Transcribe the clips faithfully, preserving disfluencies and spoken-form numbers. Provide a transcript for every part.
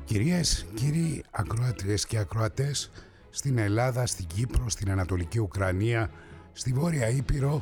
Κυρίες, κύριοι ακροατές και ακροατές, στην Ελλάδα, στην Κύπρο, στην Ανατολική Ουκρανία, στη Βόρεια Ήπειρο,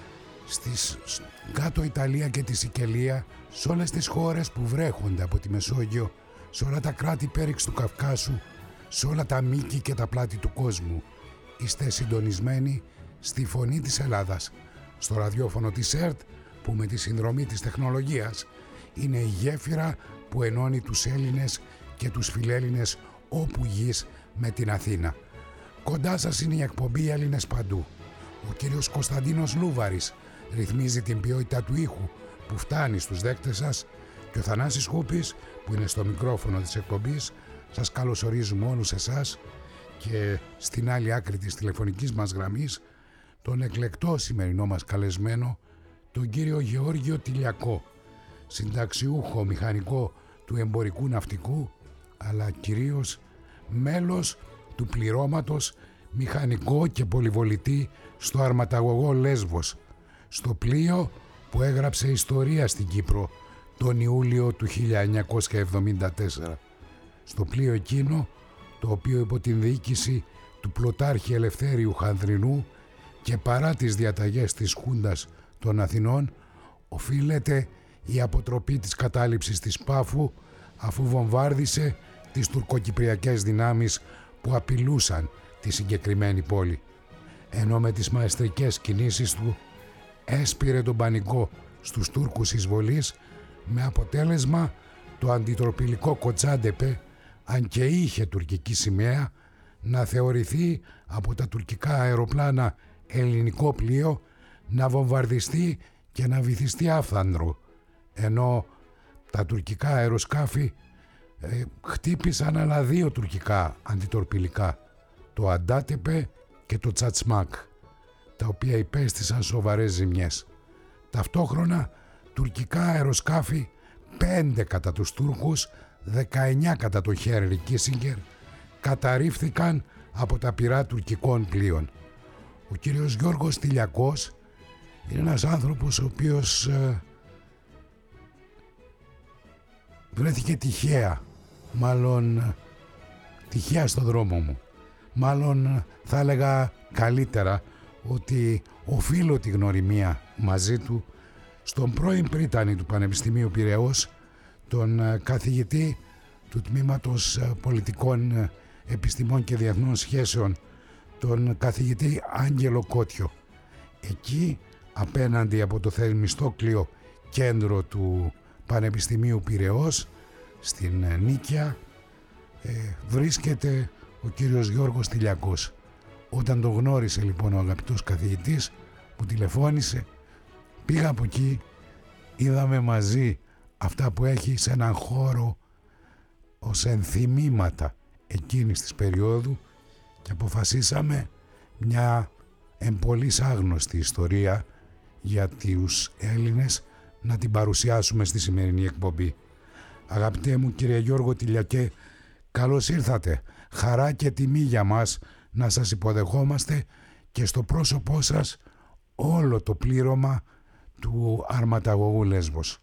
στις κάτω Ιταλία και τη Σικελία, σε όλες τις χώρες που βρέχονται από τη Μεσόγειο, σε όλα τα κράτη πέριξ του Καυκάσου, σε όλα τα μήκη και τα πλάτη του κόσμου. Είστε συντονισμένοι στη Φωνή της Ελλάδας, στο ραδιόφωνο της ΕΡΤ, που με τη συνδρομή της τεχνολογίας είναι η γέφυρα που ενώνει τους Έλληνες και τους φιλέλληνες όπου γης με την Αθήνα. Κοντά σας είναι η εκπομπή Έλληνες Παντού. Ο κύριος Κωνσταντίνος Λούβαρης ρυθμίζει την ποιότητα του ήχου που φτάνει στους δέκτες σας και ο Θανάσης Χούπης που είναι στο μικρόφωνο της εκπομπής. Σας καλωσορίζουμε όλους εσάς και στην άλλη άκρη της τηλεφωνικής μας γραμμής τον εκλεκτό σημερινό μας καλεσμένο, τον κύριο Γεώργιο Τηλιακό, συνταξιούχο μηχανικό του εμπορικού ναυτικού, αλλά κυρίως μέλος του πληρώματος μηχανικό και πολυβολητή στο αρματαγωγό Λέσβος, στο πλοίο που έγραψε ιστορία στην Κύπρο τον Ιούλιο του χίλια εννιακόσια εβδομήντα τέσσερα. Στο πλοίο εκείνο, το οποίο υπό την διοίκηση του πλωτάρχη Ελευθέριου Χανδρινού και παρά τις διαταγές της Χούντας των Αθηνών, οφείλεται η αποτροπή της κατάληψης της Πάφου, αφού βομβάρδισε τις τουρκοκυπριακές δυνάμεις που απειλούσαν τη συγκεκριμένη πόλη. Ενώ με τις μαεστρικές κινήσεις του έσπηρε τον πανικό στους Τούρκους εισβολής, με αποτέλεσμα το αντιτροπηλικό Κοτσάντεπε, αν και είχε τουρκική σημαία, να θεωρηθεί από τα τουρκικά αεροπλάνα ελληνικό πλοίο, να βομβαρδιστεί και να βυθιστεί άφθανδρο, ενώ τα τουρκικά αεροσκάφη ε, χτύπησαν άλλα δύο τουρκικά αντιτορπιλικά, το Αντάτεπε και το Τσατσμάκ, τα οποία υπέστησαν σοβαρές ζημιές. Ταυτόχρονα τουρκικά αεροσκάφη, πέντε κατά τους Τούρκους, δεκαεννιά κατά το Χένρι Κίσιγκερ, καταρρίφθηκαν από τα πυρά τουρκικών πλοίων. Ο κύριος Γιώργος Τηλιακός είναι ένας άνθρωπος ο οποίος ε, βρέθηκε τυχαία, μάλλον τυχαία στο δρόμο μου. Μάλλον θα έλεγα καλύτερα ότι οφείλω τη γνωριμία μαζί του στον πρώην πρίτανη του Πανεπιστημίου Πειραιώς, τον καθηγητή του Τμήματος Πολιτικών Επιστημών και Διεθνών Σχέσεων, τον καθηγητή Άγγελο Κότιο. Εκεί, απέναντι από το Θερμιστόκλειο κέντρο του Πανεπιστημίου Πειραιώς, στην Νίκαια, ε, βρίσκεται ο κύριος Γιώργος Τηλιακός. Όταν το γνώρισε λοιπόν ο αγαπητός καθηγητής, που τηλεφώνησε, πήγα από εκεί, είδαμε μαζί αυτά που έχει σε έναν χώρο ως ενθυμήματα εκείνης της περίοδου και αποφασίσαμε μια εμπολής άγνωστη ιστορία για τους Έλληνες να την παρουσιάσουμε στη σημερινή εκπομπή. Αγαπητέ μου κύριε Γιώργο Τηλιακέ, καλώς ήρθατε. Χαρά και τιμή για μας να σας υποδεχόμαστε και στο πρόσωπό σας όλο το πλήρωμα του αρματαγωγού Λέσβος.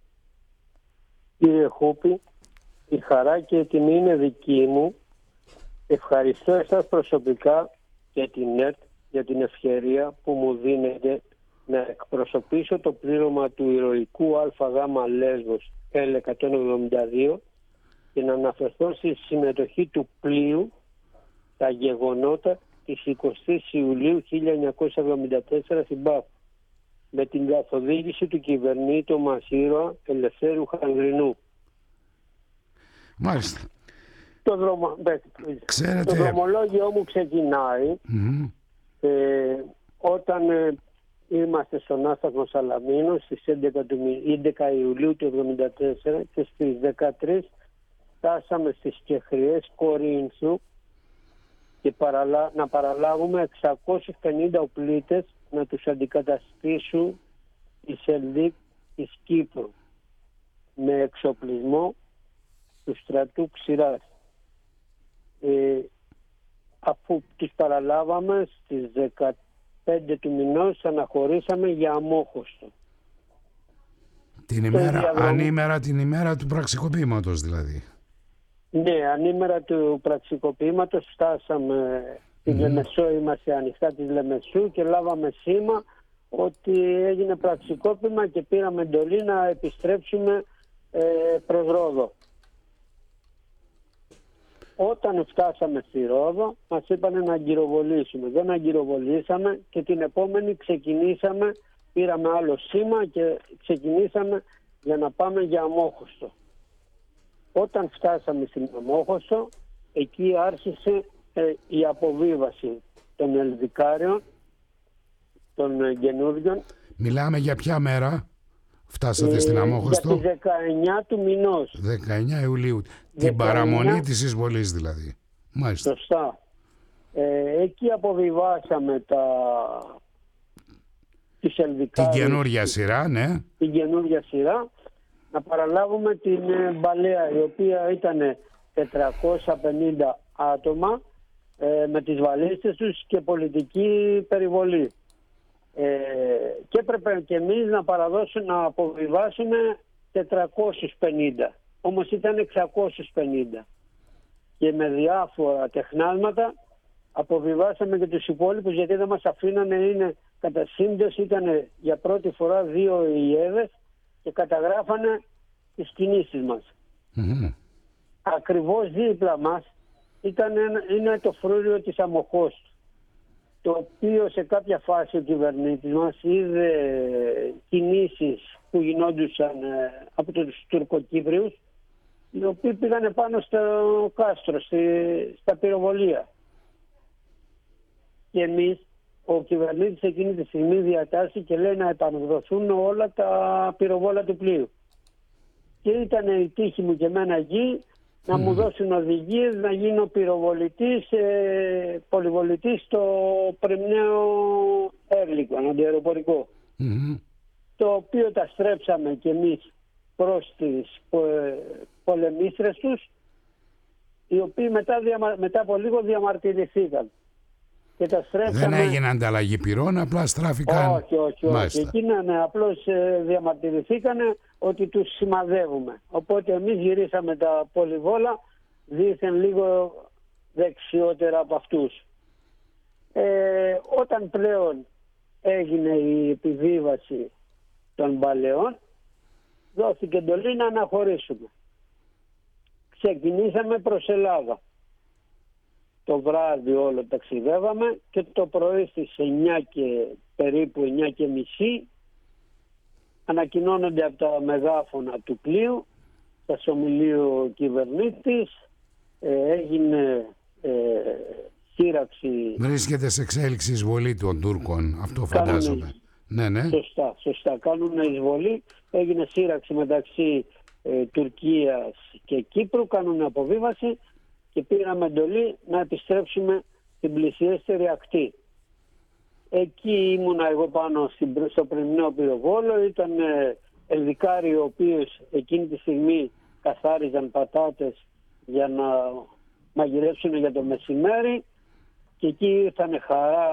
Κύριε Χούπη, η χαρά και η τιμή είναι δική μου. Ευχαριστώ εσάς προσωπικά και την ΕΡΤ για την ευκαιρία που μου δίνετε να εκπροσωπήσω το πλήρωμα του ηρωικού ΑΓ Λέσβος Ελ εκατόν εβδομήντα δύο και να αναφερθώ στη συμμετοχή του πλοίου στα γεγονότα της εικοστής Ιουλίου χίλια εννιακόσια εβδομήντα τέσσερα στην Πάφο, με την καθοδήγηση του κυβερνήτου μας ήρωα Ελευθέρου Χανδρινού. Μάλιστα. Το, δρομο... Ξέρετε... το δρομολόγιο μου ξεκινάει mm-hmm. ε, όταν ε, είμαστε στον άσταθμο Σαλαμίνο στις έντεκα Ιουλίου του εβδομήντα τέσσερα και στις δεκατρείς φτάσαμε στις Κεχριές Κορίνθου και παραλα... να παραλάβουμε εξακόσιους πενήντα οπλίτες να τους αντικαταστήσουν οι Σελδίκ της Κύπρου με εξοπλισμό του στρατού Ξηράς. Ε, αφού τους παραλάβαμε στις δεκαπέντε του μηνός αναχωρήσαμε για Αμόχωστο. Την ημέρα, την ημέρα, ανήμερα την ημέρα του πραξικοπήματος δηλαδή. Ναι, ανήμερα του πραξικοπήματος φτάσαμε στη mm. Λεμεσό, είμαστε ανοιχτά της Λεμεσού και λάβαμε σήμα ότι έγινε πραξικόπημα και πήραμε εντολή να επιστρέψουμε ε, προς Ρόδο. Όταν φτάσαμε στη Ρόδο μας είπανε να αγκυροβολήσουμε. Δεν αγκυροβολήσαμε και την επόμενη ξεκινήσαμε, πήραμε άλλο σήμα και ξεκινήσαμε για να πάμε για Αμόχωστο. Όταν φτάσαμε στην Αμόχωστο, εκεί άρχισε ε, η αποβίβαση των Ελδικάριων, των ε, καινούριων. Μιλάμε για ποια μέρα φτάσατε ε, στην Αμόχωστο? Για τις δεκαεννιά του μηνός. δεκαεννιά Ιουλίου. Την παραμονή της εισβολής δηλαδή. Μάλιστα. Σωστά. Ε, εκεί αποβιβάσαμε τα... τις Ελδικάριες. Την καινούργια σειρά, ναι. Την καινούργια σειρά. Να παραλάβουμε την ε, Μπαλέα, η οποία ήταν τετρακόσια πενήντα άτομα ε, με τις βαλίστες τους και πολιτική περιβολή. Ε, και έπρεπε και εμείς να παραδώσουμε, να αποβιβάσουμε τετρακόσιους πενήντα. Όμως ήταν εξακόσιους πενήντα. Και με διάφορα τεχνάλματα αποβιβάσαμε και τους υπόλοιπους, γιατί δεν μας αφήνανε. Είναι κατά σύμπτωση, ήταν για πρώτη φορά δύο ΙΕΔες και καταγράφανε τις κινήσεις μας. Mm-hmm. Ακριβώς δίπλα μας ήταν, είναι το φρούριο της Αμοχώστου, το οποίο σε κάποια φάση ο κυβερνήτης μας είδε κινήσεις που γινόντουσαν από τους Τουρκοκύπριους, οι οποίοι πήγανε πάνω στο κάστρο, στη, στα πυροβολία. Και εμείς, ο κυβερνήτης εκείνη τη στιγμή διατάσσει και λέει να επανεκδοθούν όλα τα πυροβόλα του πλοίου. Και ήταν η τύχη μου και εμένα εκεί να mm. μου δώσουν οδηγίες να γίνω πυροβολητής, ε, πολυβολητής στο Πριμνέο Έρλικο, αντιαεροπορικό. Mm-hmm. Το οποίο τα στρέψαμε κι εμείς προς τις πολεμίστρες τους, οι οποίοι μετά, μετά από λίγο διαμαρτυρηθήκαν. Και τα δεν έγινε ανταλλαγή πυρών, απλά στράφηκαν. Όχι, όχι, όχι. Εκείνα ναι, απλώς ε, διαμαρτυρηθήκανε ότι τους σημαδεύουμε. Οπότε εμείς γυρίσαμε τα πολυβόλα δήθεν λίγο δεξιότερα από αυτούς. Ε, όταν πλέον έγινε η επιβίβαση των Μπαλαιών, δόθηκε εντολή να αναχωρήσουμε. Ξεκινήσαμε προς Ελλάδα. Το βράδυ όλο ταξιδεύαμε και το πρωί στις εννιά και περίπου εννιά και μισή ανακοινώνονται από τα μεγάφωνα του πλοίου, θα ομιλεί ο κυβερνήτης, ε, έγινε ε, σύραξη. Βρίσκεται σε εξέλιξη εισβολή των Τούρκων, αυτό φαντάζομαι. Κάνουν, ναι, ναι. Σωστά, σωστά. Κάνουν εισβολή, έγινε σύραξη μεταξύ ε, Τουρκίας και Κύπρου, κάνουν αποβίβαση και πήραμε εντολή να επιστρέψουμε στην πλησιέστερη ακτή. Εκεί ήμουνα εγώ πάνω στο Πριμνέο πυροβόλο, ήταν Ελδικάροι οι οποίοι εκείνη τη στιγμή καθάριζαν πατάτες για να μαγειρέψουν για το μεσημέρι και εκεί ήρθανε χαρά,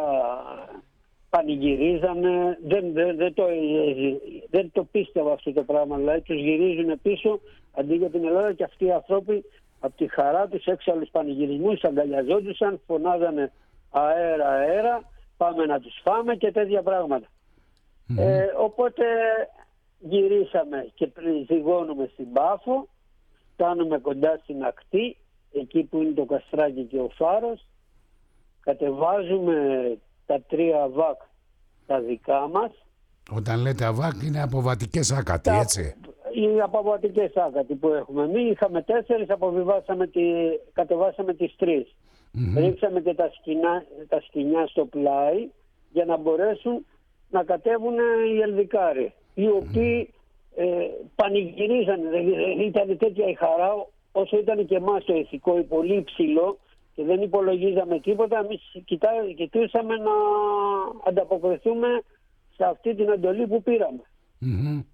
πανηγυρίζανε, δεν, δεν, δεν, το, δεν το πίστευα αυτό το πράγμα, δηλαδή τους γυρίζουν πίσω αντί για την Ελλάδα και αυτοί οι άνθρωποι από τη χαρά τους έξαλλους πανηγυρισμούς αγκαλιαζόντουσαν, φωνάζανε αέρα αέρα, πάμε να τους φάμε και τέτοια πράγματα. Mm-hmm. Ε, οπότε γυρίσαμε και ζυγώνουμε στην Πάφο, φτάνουμε κοντά στην ακτή, εκεί που είναι το καστράκι και ο φάρος, κατεβάζουμε τα τρία αβάκ τα δικά μας. Όταν λέτε αβάκ είναι αποβατικές άκατη, τα, έτσι. Οι αποβατικές άκατη που έχουμε. Εμείς είχαμε τέσσερις, αποβιβάσαμε τη, κατεβάσαμε τις τρεις. Mm-hmm. Ρίξαμε και τα σκηνά, τα σκηνιά στο πλάι για να μπορέσουν να κατέβουν οι Ελδικάροι, οι οποίοι mm-hmm. ε, πανηγυρίζανε. Ήταν τέτοια η χαρά όσο ήταν και εμάς το ηθικό πολύ υψηλό και δεν υπολογίζαμε τίποτα. Εμείς κοιτούσαμε να ανταποκριθούμε σε αυτή την εντολή που πήραμε. Mm-hmm.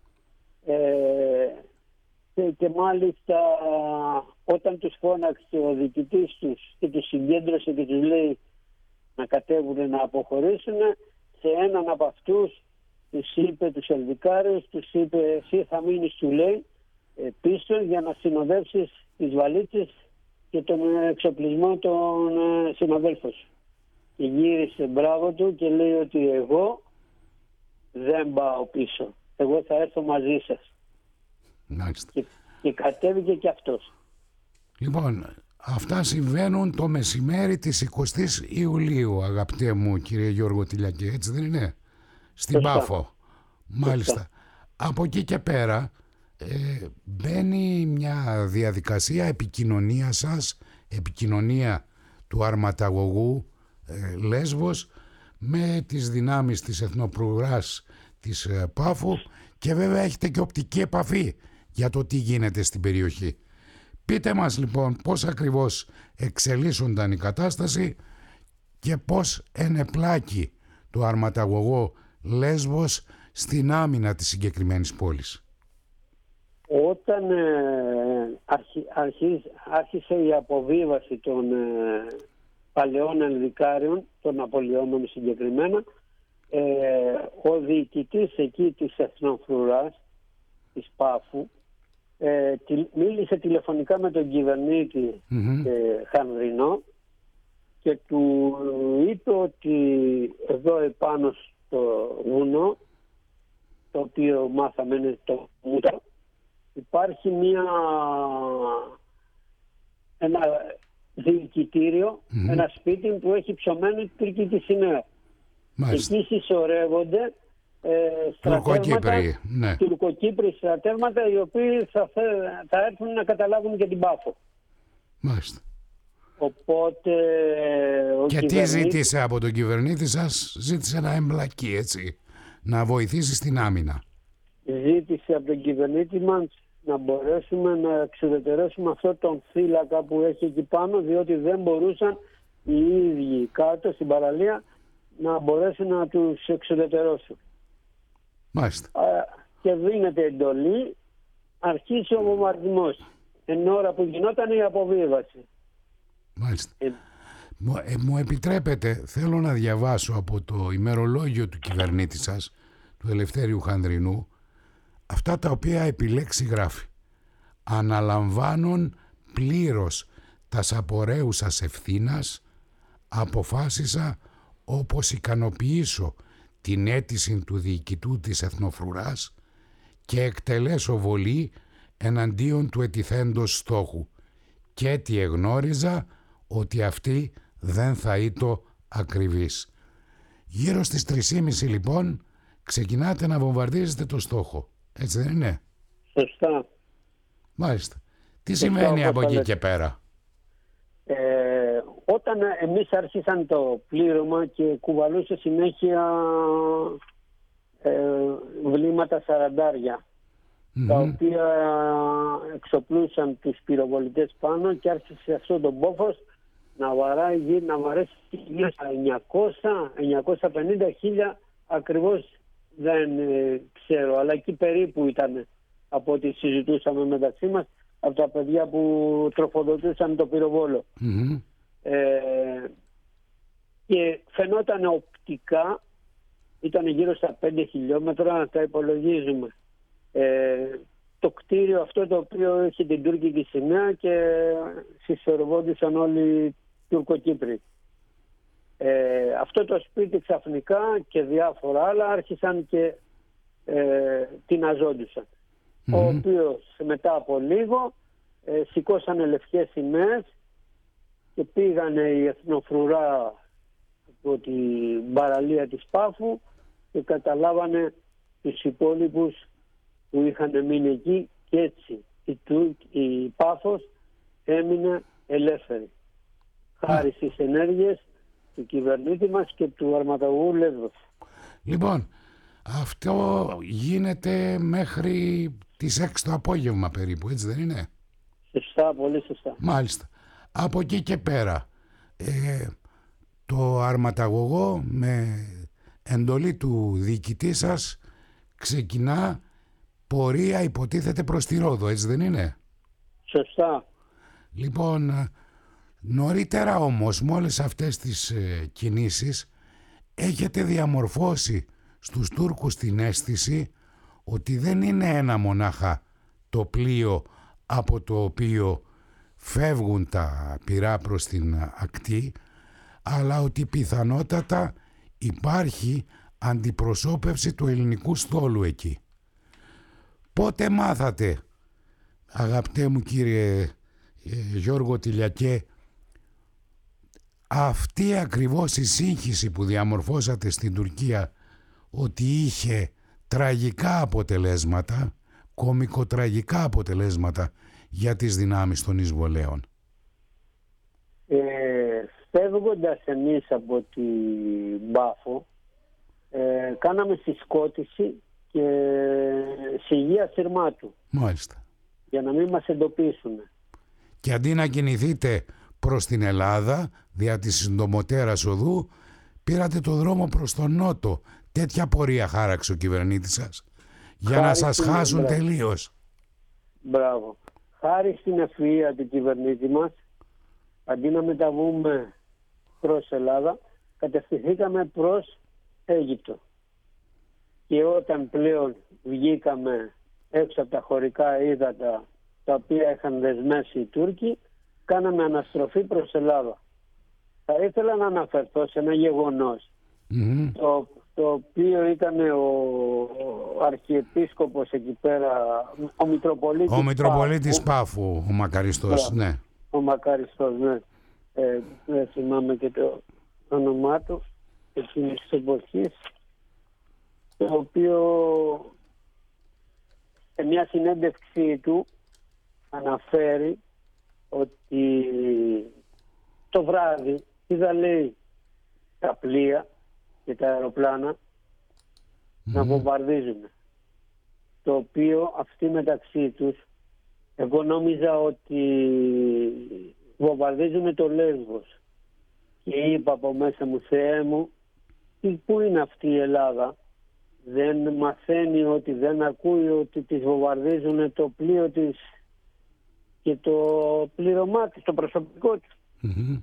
Ε, και, και μάλιστα όταν τους φώναξε ο διοικητής τους και τους συγκέντρωσε και τους λέει να κατέβουν να αποχωρήσουν, σε έναν από αυτούς τους είπε, τους Ελδικάρους, τους είπε εσύ θα μείνεις, του λέει, ε, πίσω για να συνοδεύσεις τις βαλίτσες και τον εξοπλισμό των ε, συναδέλφων. Και γύρισε μπράβο του και λέει ότι εγώ δεν πάω πίσω. Εγώ θα έρθω μαζί σας. Μάλιστα. Και, και κατέβηκε και αυτός. Λοιπόν, αυτά συμβαίνουν το μεσημέρι της εικοστής Ιουλίου, αγαπητέ μου κύριε Γιώργο Τηλιακή, έτσι δεν είναι? Στην Σωστά. Πάφο. Μάλιστα. Σωστά. Από εκεί και πέρα ε, μπαίνει μια διαδικασία επικοινωνία σας, επικοινωνία του αρματαγωγού ε, Λέσβος με τις δυνάμεις της Εθνοπρουράς της ε, Πάφου, και βέβαια έχετε και οπτική επαφή για το τι γίνεται στην περιοχή. Πείτε μας λοιπόν πώς ακριβώς εξελίσσονταν η κατάσταση και πώς ενεπλάκει το αρματαγωγό Λέσβος στην άμυνα της συγκεκριμένης πόλης. Όταν ε, αρχι, αρχι, άρχισε η αποβίβαση των ε, παλαιών ενδικάριων, των απολειόμενων συγκεκριμένα, ε, ο διοικητής εκεί της Εθνοφρουράς, της Πάφου, ε, τη, μίλησε τηλεφωνικά με τον κυβερνήτη mm-hmm. ε, Χανδρινό και του είπε ότι εδώ επάνω στο βουνό, το οποίο μάθαμε είναι το Μούτα, υπάρχει μια, ένα διοικητήριο, mm-hmm. ένα σπίτι που έχει ψωμένη τουρκική σημαία. Εκεί συσσωρεύονται ε, στρατεύματα, ναι. τουρκοκύπροι στρατεύματα, οι οποίοι θα, θα έρθουν να καταλάβουν και την Πάφο. Μάλιστα. Οπότε ο και τι ζήτησε από τον κυβερνήτη σας? Ζήτησε να εμπλακεί, έτσι, να βοηθήσει στην άμυνα. Ζήτησε από τον κυβερνήτη μας να μπορέσουμε να εξουδετερώσουμε αυτό τον θύλακα που έχει εκεί πάνω, διότι δεν μπορούσαν οι ίδιοι κάτω στην παραλία να μπορέσουν να τους εξουδετερώσουν. Μάλιστα. Και δίνεται εντολή, αρχίσει ο βομβαρδισμός, εν ώρα που γινόταν η αποβίβαση. Μάλιστα. Ε, μου, ε, μου επιτρέπετε, θέλω να διαβάσω από το ημερολόγιο του κυβερνήτη σας, του Ελευθέριου Χανδρινού, αυτά τα οποία επιλέξει γράφει. Αναλαμβάνουν πλήρως τας απορρέουσας ευθύνας, αποφάσισα όπως ικανοποιήσω την αίτηση του διοικητού της Εθνοφρουράς και εκτελέσω βολή εναντίον του ετιθέντος στόχου, και έτσι εγνώριζα ότι αυτή δεν θα ήτο ακριβής. Γύρω στις τρεις και μισή λοιπόν ξεκινάτε να βομβαρδίζετε το στόχο, έτσι δεν είναι? Σωστά. Μάλιστα. Τι σημαίνει από εκεί και πέρα? Ε, όταν εμείς άρχισαν το πλήρωμα και κουβαλούσε συνέχεια ε, βλήματα σαραντάρια, mm-hmm. τα οποία εξοπλούσαν τους πυροβολητές πάνω, και άρχισε αυτό το μπόφος να βαράει, να βαρέσει γύρω στα εννιακόσια με εννιακόσια πενήντα χίλια, ακριβώς δεν ε, ξέρω, αλλά εκεί περίπου ήταν από ό,τι συζητούσαμε μεταξύ μας, από τα παιδιά που τροφοδοτούσαν το πυροβόλο. Mm-hmm. Ε, και φαινόταν οπτικά, ήταν γύρω στα πέντε χιλιόμετρα, τα υπολογίζουμε. Ε, το κτίριο αυτό το οποίο έχει την τουρκική σημαία και συσσωρευόντουσαν όλοι οι Τουρκοκύπροι. Ε, αυτό το σπίτι ξαφνικά και διάφορα άλλα άρχισαν και ε, τειναζόντουσαν. Mm-hmm. Ο οποίος μετά από λίγο ε, σηκώσανε λευκές σημαίες και πήγανε η Εθνοφρουρά από την παραλία της Πάφου και καταλάβανε τους υπόλοιπους που είχαν μείνει εκεί, και έτσι η, Τουρκ, η Πάφος έμεινε ελεύθερη. Χάρη στις ενέργειες του κυβερνήτη μας και του αρματαγωγού Λέσβος. Λοιπόν, αυτό γίνεται μέχρι τις έξι το απόγευμα περίπου, έτσι δεν είναι? Σωστά, πολύ σωστά. Μάλιστα. Από εκεί και πέρα ε, το αρματαγωγό με εντολή του διοικητή σας ξεκινά πορεία, υποτίθεται, προς τη Ρόδο, έτσι δεν είναι? Σωστά. Λοιπόν, νωρίτερα όμως με όλες αυτές τις ε, κινήσεις έχετε διαμορφώσει στους Τούρκους την αίσθηση ότι δεν είναι ένα μονάχα το πλοίο από το οποίο φεύγουν τα πυρά προς την ακτή, αλλά ότι πιθανότατα υπάρχει αντιπροσώπευση του ελληνικού στόλου εκεί. Πότε μάθατε, αγαπητέ μου κύριε ε, Γιώργο Τηλιακέ, αυτή ακριβώς η σύγχυση που διαμορφώσατε στην Τουρκία, ότι είχε τραγικά αποτελέσματα, κομικοτραγικά αποτελέσματα για τις δυνάμεις των εισβολέων? Ε, φεύγοντας εμείς από την Πάφο, ε, κάναμε συσκότηση και σιγεία σειρμάτου. Μάλιστα. Για να μην μας εντοπίσουν. Και αντί να κινηθείτε προς την Ελλάδα, δια της συντομωτέρας οδού, πήρατε το δρόμο προς τον νότο. Τέτοια πορεία χάραξε ο κυβερνήτης σας, για Χάρη να σας στην... χάσουν Μπράβο. τελείως. Μπράβο. Χάρη στην ευφυΐα του κυβερνήτη μας, αντί να μεταβούμε προς Ελλάδα, κατευθυνθήκαμε προς Αίγυπτο. Και όταν πλέον βγήκαμε έξω από τα χωρικά ύδατα τα οποία είχαν δεσμεύσει οι Τούρκοι, κάναμε αναστροφή προς Ελλάδα. Θα ήθελα να αναφερθώ σε ένα γεγονός, Mm-hmm. το, το οποίο ήταν ο, ο αρχιεπίσκοπος εκεί πέρα, ο Μητροπολίτης Ο Μητροπολίτης Πάφου. Πάφου, ο Μακαριστός, Μπράβο. ναι. Ο Μακαριστός, ναι. Ε, δεν θυμάμαι και το όνομά του εκείνης της εποχής, το οποίο σε μια συνέντευξή του αναφέρει ότι το βράδυ είδα, λέει, τα πλοία και τα αεροπλάνα mm. να βομβαρδίζουν, το οποίο αυτοί μεταξύ τους, εγώ νόμιζα ότι βομβαρδίζουν το Λέσβος και είπα από μέσα μου, Θεέ μου, πού είναι αυτή η Ελλάδα? Δεν μαθαίνει, ότι δεν ακούει ότι τις βομβαρδίζουν το πλοίο της και το πλήρωμά της, το προσωπικό της. Mm-hmm.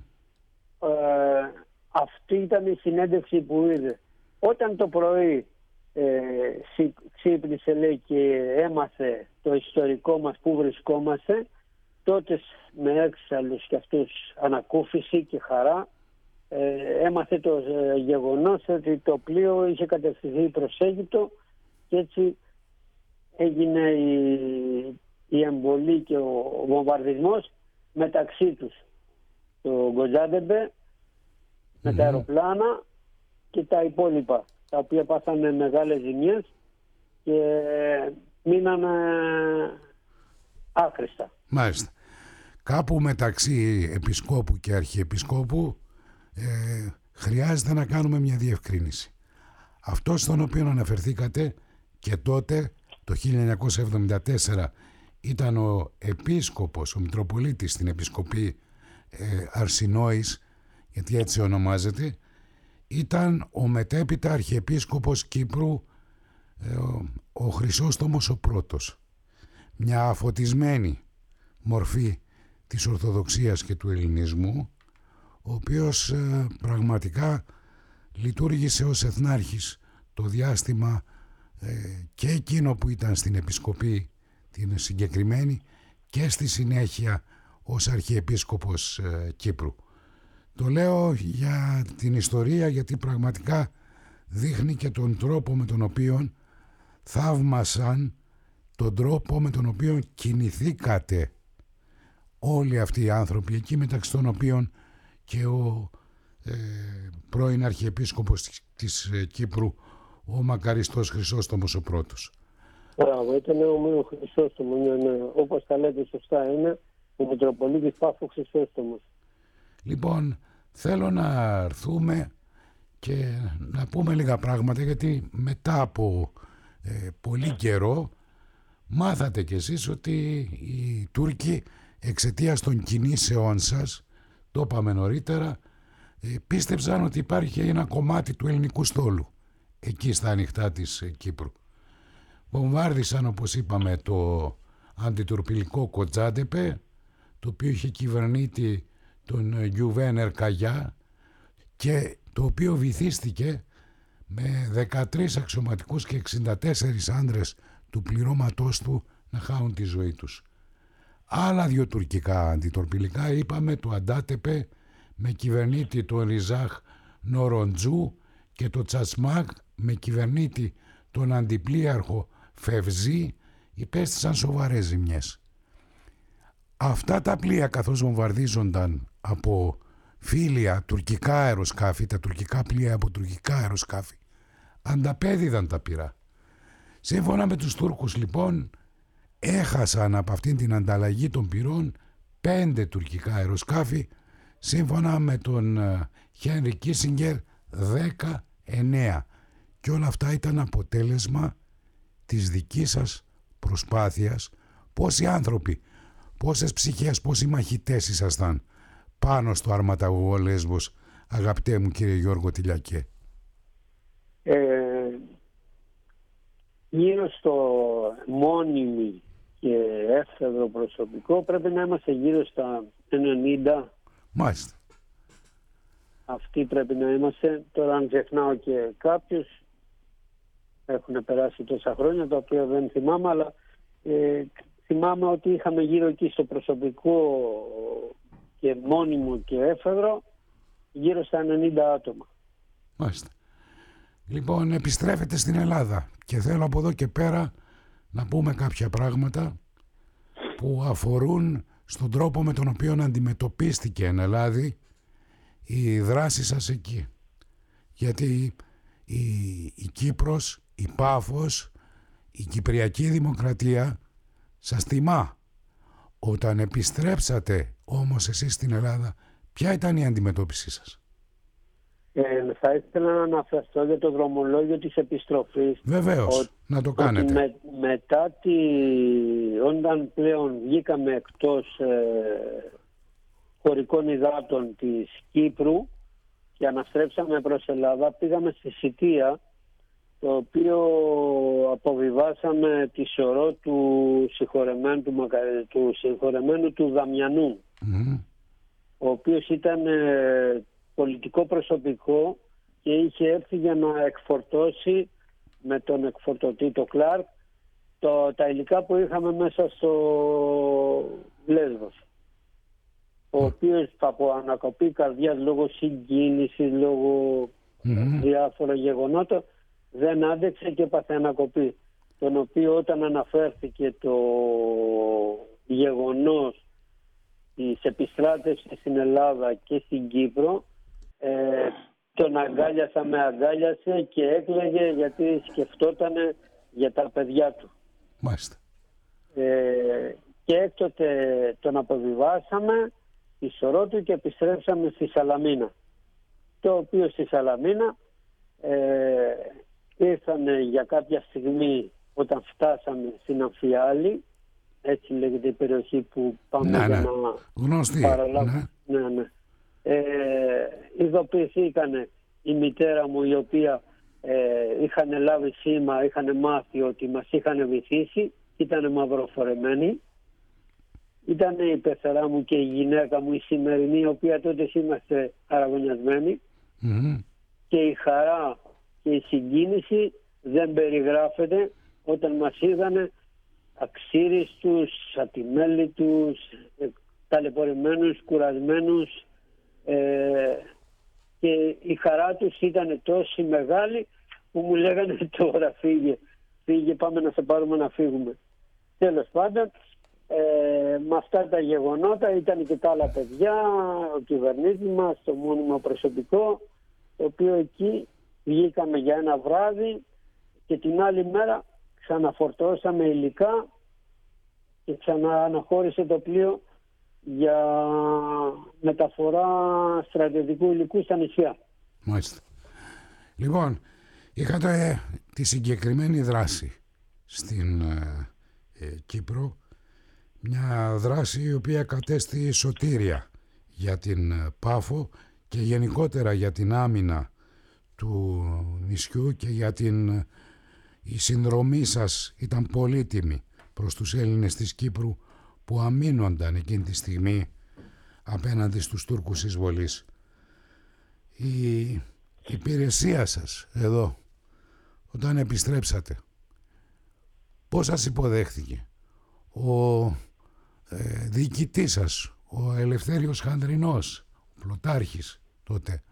Ε, αυτή ήταν η συνέντευξη που είδε. Όταν το πρωί ε, ξύπνησε, λέει, και έμαθε το ιστορικό μας που βρισκόμαστε, τότε με έξαλλους και αυτούς ανακούφιση και χαρά ε, έμαθε το ε, γεγονός ότι το πλοίο είχε κατευθυνθεί προς Αίγυπτο και έτσι έγινε η, η εμβολή και ο βομβαρδισμός μεταξύ τους. Το Γκοτζάντεμπε mm-hmm. με τα αεροπλάνα και τα υπόλοιπα, τα οποία πάθανε μεγάλες ζημιές και μείνανε άχρηστα. Μάλιστα. Κάπου μεταξύ επισκόπου και αρχιεπισκόπου ε, χρειάζεται να κάνουμε μια διευκρίνηση. Αυτός στον οποίο αναφερθήκατε και τότε το χίλια εννιακόσια εβδομήντα τέσσερα ήταν ο επίσκοπος, ο Μητροπολίτης στην επισκοπή ε, Αρσινόης, γιατί έτσι ονομάζεται, ήταν ο μετέπειτα αρχιεπίσκοπος Κύπρου, ε, ο, ο Χρυσόστομος ο πρώτος. Μια αφωτισμένη μορφή της Ορθοδοξίας και του Ελληνισμού, ο οποίος ε, πραγματικά λειτουργήσε ως εθνάρχης το διάστημα ε, και εκείνο που ήταν στην επισκοπή την συγκεκριμένη και στη συνέχεια ως αρχιεπίσκοπος ε, Κύπρου. Το λέω για την ιστορία, γιατί πραγματικά δείχνει και τον τρόπο με τον οποίο θαύμασαν, τον τρόπο με τον οποίο κινηθήκατε όλοι αυτοί οι άνθρωποι εκεί, μεταξύ των οποίων και ο ε, πρώην Αρχιεπίσκοπος της, της ε, Κύπρου, ο Μακαριστός Χρυσόστομος ο πρώτος. Μπράβο, ήταν ο Χρυσόστομος, ναι, ναι. Όπως τα λέτε σωστά, είναι ο Μητροπολίτης Πάφου Χρυσόστομος. Λοιπόν, θέλω να έρθουμε και να πούμε λίγα πράγματα, γιατί μετά από ε, πολύ καιρό μάθατε κι εσείς ότι οι Τούρκοι, εξαιτίας των κινήσεών σας, το είπαμε νωρίτερα, ε, πίστεψαν ότι υπάρχει ένα κομμάτι του ελληνικού στόλου εκεί στα ανοιχτά της ε, Κύπρου. Βομβάρδισαν, όπως είπαμε, το αντιτουρπιλικό Κοτζάντεπε, το οποίο είχε κυβερνήτη τον Γιουβένερ Καγιά και το οποίο βυθίστηκε με δεκατρείς αξιωματικούς και εξήντα τέσσερις άνδρες του πληρώματός του να χάουν τη ζωή τους. Άλλα δύο τουρκικά αντιτορπιλικά είπαμε, το Αντάτεπε με κυβερνήτη τον Ριζάχ Νοροντζού και το Τσασμάκ με κυβερνήτη τον αντιπλοίαρχο Φευζή, υπέστησαν σοβαρές ζημιές. Αυτά τα πλοία, καθώς βομβαρδίζονταν από φίλια τουρκικά αεροσκάφη, τα τουρκικά πλοία από τουρκικά αεροσκάφη, ανταπέδιδαν τα πυρά. Σύμφωνα με τους Τούρκους λοιπόν, έχασαν από αυτήν την ανταλλαγή των πυρών πέντε τουρκικά αεροσκάφη, σύμφωνα με τον Χένρι Κίσιγκερ δεκαεννέα. Και όλα αυτά ήταν αποτέλεσμα της δικής σας προσπάθειας. Πόσοι άνθρωποι, πόσες ψυχές, πόσοι μαχητές ήσασταν πάνω στο αρματαγωγό Λέσβος, αγαπητέ μου κύριε Γιώργο Τηλιακέ? Ε, γύρω στο μόνιμη και εύθεδο προσωπικό πρέπει να είμαστε γύρω στα ενενήντα. Μάλιστα. Αυτοί πρέπει να είμαστε. Τώρα αν ξεχνάω και κάποιους, έχουν περάσει τόσα χρόνια τα οποία δεν θυμάμαι, αλλά ε, θυμάμαι ότι είχαμε γύρω εκεί στο προσωπικό και μόνιμο και έφεδρο γύρω στα ενενήντα άτομα. Μάλιστα. Λοιπόν, επιστρέφετε στην Ελλάδα και θέλω από εδώ και πέρα να πούμε κάποια πράγματα που αφορούν στον τρόπο με τον οποίο αντιμετωπίστηκε εν Ελλάδη η δράση σας εκεί. Γιατί η, η Κύπρος, η Πάφος, η Κυπριακή Δημοκρατία σας τιμά. Όταν επιστρέψατε όμως εσείς στην Ελλάδα, ποια ήταν η αντιμετώπιση σας? Ε, θα ήθελα να αναφερθώ για το δρομολόγιο της επιστροφής. Βεβαίως, ο, να το κάνετε. Με, μετά τη, όταν πλέον βγήκαμε εκτός ε, χωρικών υδάτων της Κύπρου και αναστρέψαμε προς Ελλάδα, πήγαμε στη Σιτία, το οποίο αποβιβάσαμε τη σωρό του συγχωρεμένου του, του, συγχωρεμένου του Δαμιανού, mm. ο οποίος ήταν ε, πολιτικό προσωπικό και είχε έρθει για να εκφορτώσει με τον εκφορτωτή το Κλάρκ το, τα υλικά που είχαμε μέσα στο Λέσβος, ο οποίος από ανακοπή καρδιάς λόγω συγκίνησης, λόγω mm-hmm. διάφορα γεγονότα δεν άντεξε και έπαθε ανακοπή, τον οποίο όταν αναφέρθηκε το γεγονός της επιστράτευσης στην Ελλάδα και στην Κύπρο, ε, τον αγκάλιασα, με αγκάλιασε και έκλαιγε γιατί σκεφτόταν για τα παιδιά του. Μάλιστα. Ε, και έκτοτε τον αποβιβάσαμε τη σωρό του και επιστρέψαμε στη Σαλαμίνα, το οποίο στη Σαλαμίνα ε, ήρθαν για κάποια στιγμή όταν φτάσαμε στην Αμφιάλη, έτσι λέγεται η περιοχή που πάμε ναι, για ναι. να γνωστή, παραλάβουμε. Ναι. Ναι, ναι. Ε, ειδοποιηθήκανε η μητέρα μου, η οποία ε, είχαν λάβει σήμα, είχαν μάθει ότι μας είχαν βυθίσει, ήταν μαυροφορεμένοι. Ήταν η πεθερά μου και η γυναίκα μου η σημερινή, η οποία τότε είμαστε αραγωνιασμένοι. Mm-hmm. Και η χαρά και η συγκίνηση δεν περιγράφεται όταν μας είδανε αξίριστους, ατιμέλητους, ταλαιπωρημένους, κουρασμένους, ε, και η χαρά τους ήταν τόσο μεγάλη που μου λέγανε τώρα φύγε, φύγε, πάμε να σε πάρουμε να φύγουμε. Τέλος πάντων, ε, με αυτά τα γεγονότα ήταν και τα άλλα παιδιά, ο κυβερνήτης μας, το μόνιμο προσωπικό, το οποίο εκεί βγήκαμε για ένα βράδυ και την άλλη μέρα ξαναφορτώσαμε υλικά και ξανααναχώρησε το πλοίο για μεταφορά στρατιωτικού υλικού στα νησιά. Μάλιστα. Λοιπόν, είχατε τη συγκεκριμένη δράση στην ε, ε, Κύπρο, μια δράση η οποία κατέστη σωτήρια για την Πάφο και γενικότερα για την άμυνα του νησιού και για την η συνδρομή σας ήταν πολύτιμη προς τους Έλληνες της Κύπρου που αμήνονταν εκείνη τη στιγμή απέναντι στους Τούρκους εισβολής. Η υπηρεσία σας εδώ, όταν επιστρέψατε, πώς σας υποδέχθηκε? ο ε, διοικητής σας, ο Ελευθέριος Χανδρινός, ο πλωτάρχης τότε.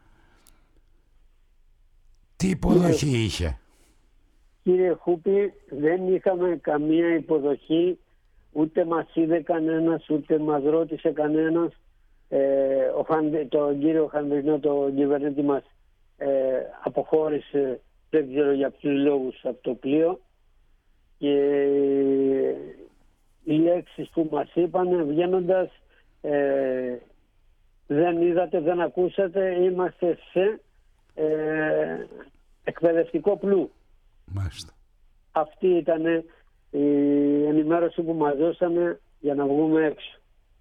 Τι υποδοχή Κύριε, είχε? κύριε Χούπη, δεν είχαμε καμία υποδοχή, ούτε μας είδε κανένας, ούτε μας ρώτησε κανένας. Ε, ο Χαν, τον κύριο Χανδρινό, τον κυβερνήτη μας, ε, αποχώρησε, δεν ξέρω για ποιους λόγους, από το πλοίο, και οι λέξεις που μας είπαν βγαίνοντας, ε, δεν είδατε, δεν ακούσατε, είμαστε σε ε, εκπαιδευτικό πλοίο. Μάλιστα. Αυτή ήταν η ενημέρωση που μας δώσανε για να βγούμε έξω.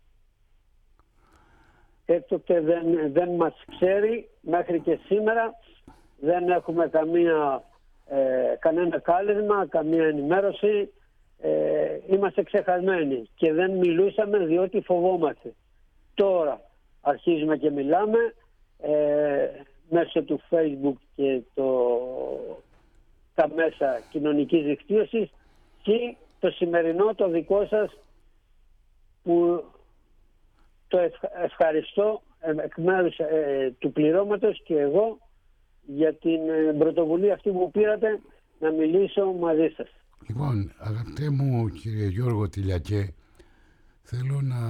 Έκτοτε δεν, δεν μας ξέρει μέχρι και σήμερα, δεν έχουμε καμία, ε, κανένα κάλεσμα, καμία ενημέρωση, ε, είμαστε ξεχασμένοι και δεν μιλούσαμε διότι φοβόμαστε. Τώρα αρχίζουμε και μιλάμε ε, μέσω του Facebook και το, τα μέσα κοινωνικής δικτύωσης και το σημερινό το δικό σας που το ευχαριστώ εκ μέρους ε, του πληρώματος και εγώ για την ε, πρωτοβουλία αυτή που πήρατε να μιλήσω μαζί σας. Λοιπόν, αγαπητέ μου κύριε Γιώργο Τηλιακέ, θέλω να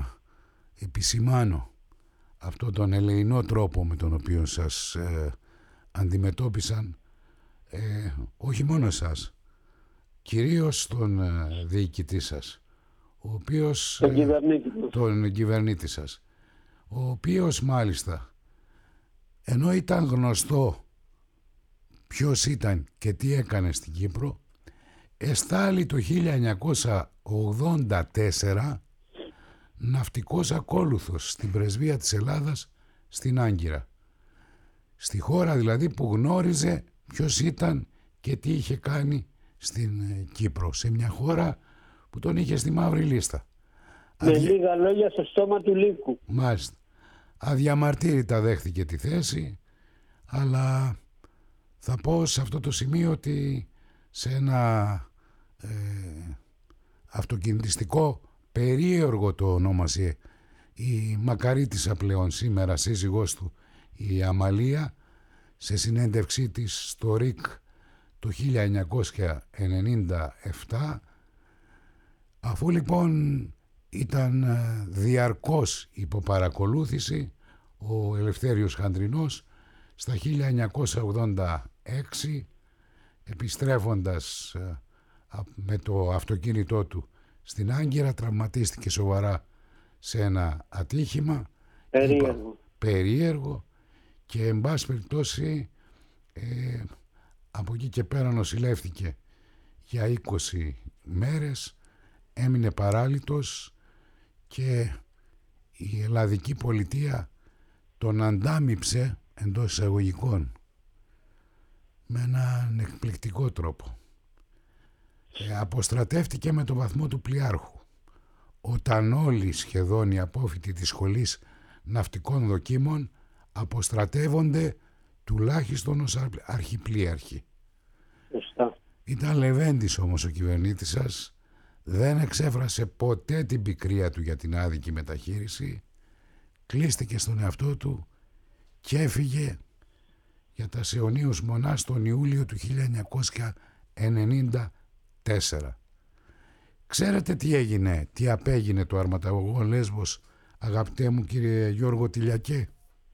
επισημάνω αυτόν τον ελεεινό τρόπο με τον οποίο σας ε, αντιμετώπισαν, ε, όχι μόνο εσάς, κυρίως τον ε, διοικητή σας, ο οποίος, τον κυβερνήτη, ε, τον κυβερνήτη σας, ο οποίος μάλιστα, ενώ ήταν γνωστό ποιος ήταν και τι έκανε στην Κύπρο, εστάλει το χίλια εννιακόσια ογδόντα τέσσερα ναυτικός ακόλουθος στην πρεσβεία της Ελλάδας στην Άγκυρα. Στη χώρα δηλαδή που γνώριζε ποιος ήταν και τι είχε κάνει στην Κύπρο, σε μια χώρα που τον είχε στη μαύρη λίστα. Με Αδια... λίγα λόγια στο στόμα του λύκου. Μάλιστα. Αδιαμαρτύρητα δέχτηκε τη θέση, αλλά θα πω σε αυτό το σημείο ότι σε ένα ε, αυτοκινητιστικό περίεργο, το ονόμασε η μακαρίτισσα πλέον σήμερα σύζυγός του, η Αμαλία, σε συνέντευξή της στο ΡΙΚ το χίλια εννιακόσια ενενήντα επτά, αφού λοιπόν ήταν διαρκώς υποπαρακολούθηση ο Ελευθέριος Χανδρινός, στα χίλια εννιακόσια ογδόντα έξι, επιστρέφοντας με το αυτοκίνητό του στην Άγκυρα, τραυματίστηκε σοβαρά σε ένα ατύχημα Περίεργο. περίεργο και εν πάση περιπτώσει ε, από εκεί και πέρα νοσηλεύτηκε για είκοσι μέρες, έμεινε παράλυτος και η ελλαδική πολιτεία τον αντάμιψε εντός εισαγωγικών με έναν εκπληκτικό τρόπο. Ε, αποστρατεύτηκε με το βαθμό του πλοιάρχου, όταν όλοι σχεδόν οι απόφοιτοι της σχολής ναυτικών δοκίμων αποστρατεύονται τουλάχιστον ως αρχιπλοίαρχοι. Σωστά. Ήταν λεβέντης όμως ο κυβερνήτης σας, δεν εξέφρασε ποτέ την πικρία του για την άδικη μεταχείριση, κλείστηκε στον εαυτό του και έφυγε για τα Σεωνίους Μονάς τον Ιούλιο του χίλια εννιακόσια ενενήντα τέσσερα. Ξέρετε τι έγινε, τι απέγινε το αρματαγωγό Λέσβος, αγαπητέ μου κύριε Γιώργο Τηλιακέ?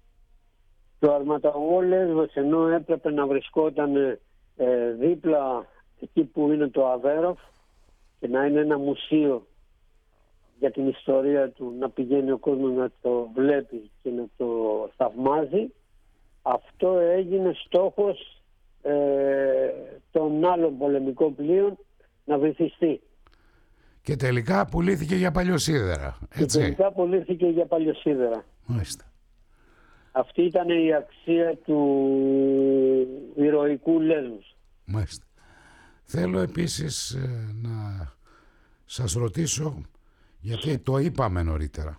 Το αρματαγωγό Λέσβος, ενώ έπρεπε να βρισκόταν ε, δίπλα εκεί που είναι το Αβέροφ και να είναι ένα μουσείο για την ιστορία του, να πηγαίνει ο κόσμος να το βλέπει και να το θαυμάζει, αυτό έγινε στόχος ε, των άλλων πολεμικών πλοίων να βυθιστεί. Και τελικά πουλήθηκε για παλιοσίδερα, έτσι? Και τελικά πουλήθηκε για παλιοσίδερα. Μάλιστα. Αυτή ήταν η αξία του ηρωικού Λέσβους. Μάλιστα. Θέλω επίσης ε, να σας ρωτήσω, γιατί το είπαμε νωρίτερα,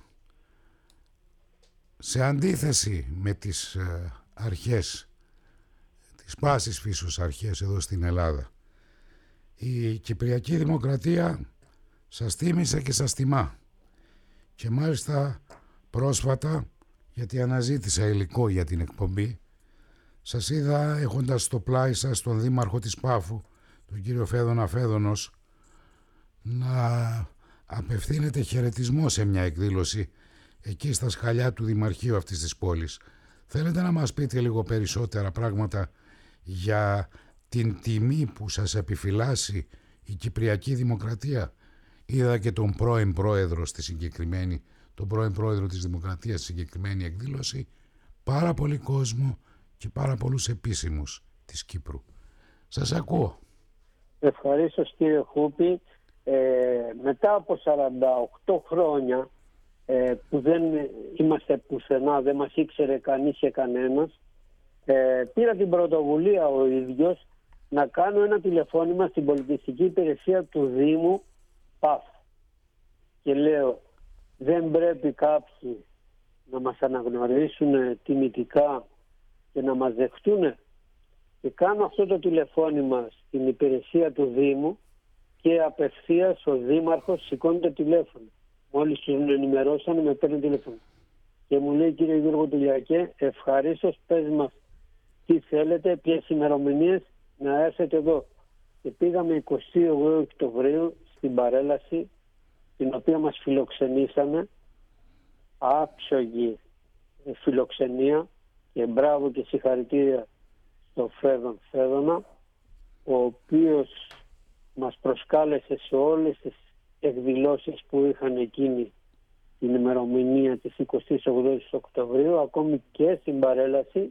σε αντίθεση με τις ε, αρχές, τις πάσης φύσεως αρχές εδώ στην Ελλάδα, η Κυπριακή Δημοκρατία Σας τίμησε και σας τιμά. Και μάλιστα πρόσφατα, γιατί αναζήτησα υλικό για την εκπομπή, σας είδα έχοντας στο πλάι σας τον δήμαρχο της Πάφου, τον κύριο Φέδωνα Φέδωνος, να απευθύνεται χαιρετισμό σε μια εκδήλωση εκεί στα σκαλιά του Δημαρχείου αυτής της πόλης. Θέλετε να μας πείτε λίγο περισσότερα πράγματα για την τιμή που σας επιφυλάσσει η Κυπριακή Δημοκρατία? Είδα και τον πρώην πρόεδρο στη συγκεκριμένη, τον πρώην πρόεδρο της Δημοκρατίας στη συγκεκριμένη εκδήλωση, πάρα πολύ κόσμο και πάρα πολλούς επίσημους της Κύπρου. Σας ακούω. Ευχαριστώ κύριε Χούπη. Ε, μετά από σαράντα οκτώ χρόνια ε, που δεν είμαστε πουθενά, δεν μας ήξερε κανείς και κανένας, ε, πήρα την πρωτοβουλία ο ίδιος να κάνω ένα τηλεφώνημα στην πολιτιστική υπηρεσία του Δήμου Πάφου. Και λέω, δεν πρέπει κάποιοι να μας αναγνωρίσουν τιμητικά και να μας δεχτούν? Και κάνω αυτό το τηλεφώνημα στην υπηρεσία του Δήμου και απευθείας ο Δήμαρχος σηκώνει το τηλέφωνο. Μόλις τον ενημερώσανε, με παίρνει τηλέφωνο. Και μου λέει, κύριε Γιώργο Τουλιακέ, ευχαρίστως πες μας τι θέλετε, ποιες ημερομηνίες να έρθετε εδώ. Και πήγαμε εικοστή όγδοη Οκτωβρίου στην παρέλαση, την οποία μας φιλοξενήσαμε, άψογη φιλοξενία, και μπράβο και συγχαρητήρια στο Φέδων Φέδωνα, ο οποίος μας προσκάλεσε σε όλες τις εκδηλώσεις που είχαν εκείνη την ημερομηνία της εικοστής όγδοης Οκτωβρίου, ακόμη και στην παρέλαση,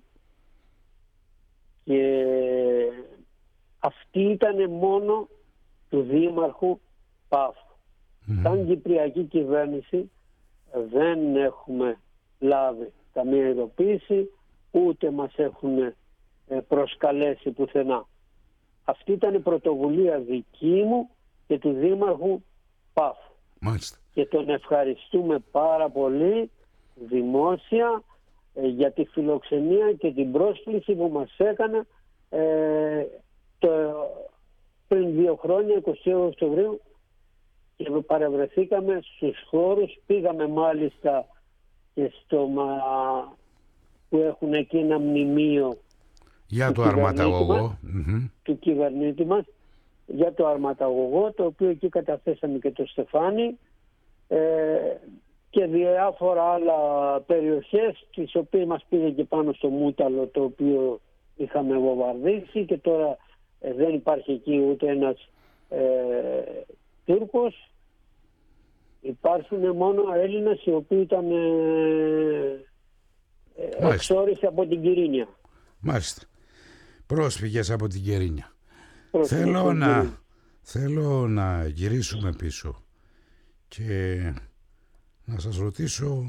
και αυτή ήταν μόνο του Δήμαρχου Πάφου. Mm. Σαν Κυπριακή κυβέρνηση δεν έχουμε λάβει καμία ειδοποίηση, ούτε μας έχουν προσκαλέσει πουθενά. Αυτή ήταν η πρωτοβουλία δική μου και του Δήμαρχου Πάφου. Μάλιστα. Και τον ευχαριστούμε πάρα πολύ δημόσια ε, για τη φιλοξενία και την πρόσκληση που μας έκανε ε, το, πριν δύο χρόνια, εικοστή όγδοη Οκτωβρίου, και παρευρεθήκαμε στους χώρους. Πήγαμε μάλιστα και στο που έχουν εκεί ένα μνημείο για το αρματαγωγό mm-hmm. του κυβερνήτη μας, για το αρματαγωγό, το οποίο εκεί καταθέσαμε και το στεφάνι, ε, και διάφορα άλλα περιοχές, τις οποίες μας πήγε και πάνω στο Μούταλο, το οποίο είχαμε βομβαρδίσει, και τώρα ε, δεν υπάρχει εκεί ούτε ένας ε, Τούρκος. Υπάρχουν μόνο Έλληνες οι οποίοι ήταν ε, εξόριστοι από την Κυρίνια. Μάλιστα. Πρόσφυγες από την Κυρίνια. Θέλω να, θέλω να γυρίσουμε πίσω και να σας ρωτήσω,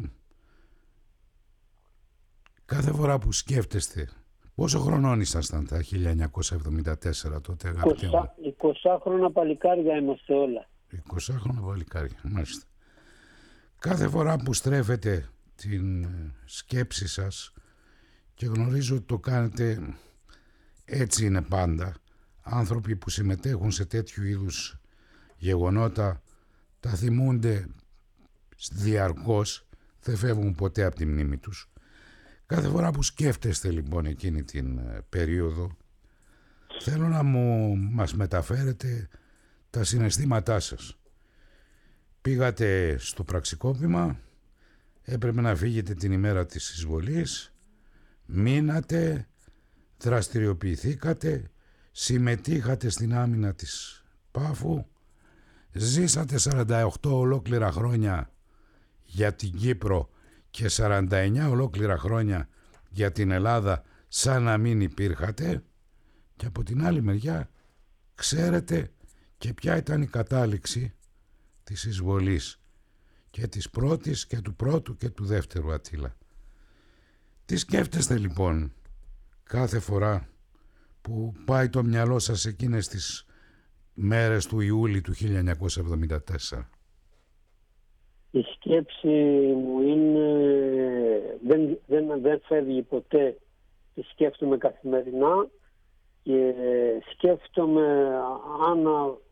κάθε φορά που σκέφτεστε, πόσο χρονών ήσασταν τα χίλια εννιακόσια εβδομήντα τέσσερα τότε, αγαπητέ μου? εικοσάχρονα παλικάρια είμαστε όλα. εικοσάχρονα παλικάρια, μάλιστα. Κάθε φορά που στρέφετε την σκέψη σας, και γνωρίζω ότι το κάνετε, έτσι είναι πάντα, άνθρωποι που συμμετέχουν σε τέτοιου είδους γεγονότα τα θυμούνται διαρκώς, δεν φεύγουν ποτέ από τη μνήμη τους. Κάθε φορά που σκέφτεστε λοιπόν εκείνη την περίοδο, θέλω να μου μας μεταφέρετε τα συναισθήματά σας. Πήγατε στο πραξικόπημα, έπρεπε να φύγετε την ημέρα της εισβολής, μείνατε, δραστηριοποιηθήκατε, συμμετείχατε στην άμυνα της Πάφου, ζήσατε σαράντα οκτώ ολόκληρα χρόνια για την Κύπρο και σαράντα εννιά ολόκληρα χρόνια για την Ελλάδα, σαν να μην υπήρχατε, και από την άλλη μεριά ξέρετε και ποια ήταν η κατάληξη της εισβολής και της πρώτης και του πρώτου και του δεύτερου Αττήλα. Τι σκέφτεστε λοιπόν κάθε φορά που πάει το μυαλό σας εκείνες τις μέρες του Ιούλη του χίλια εννιακόσια εβδομήντα τέσσερα? Η σκέψη μου είναι, δεν, δεν, δεν φεύγει ποτέ, τη σκέφτομαι καθημερινά, και σκέφτομαι αν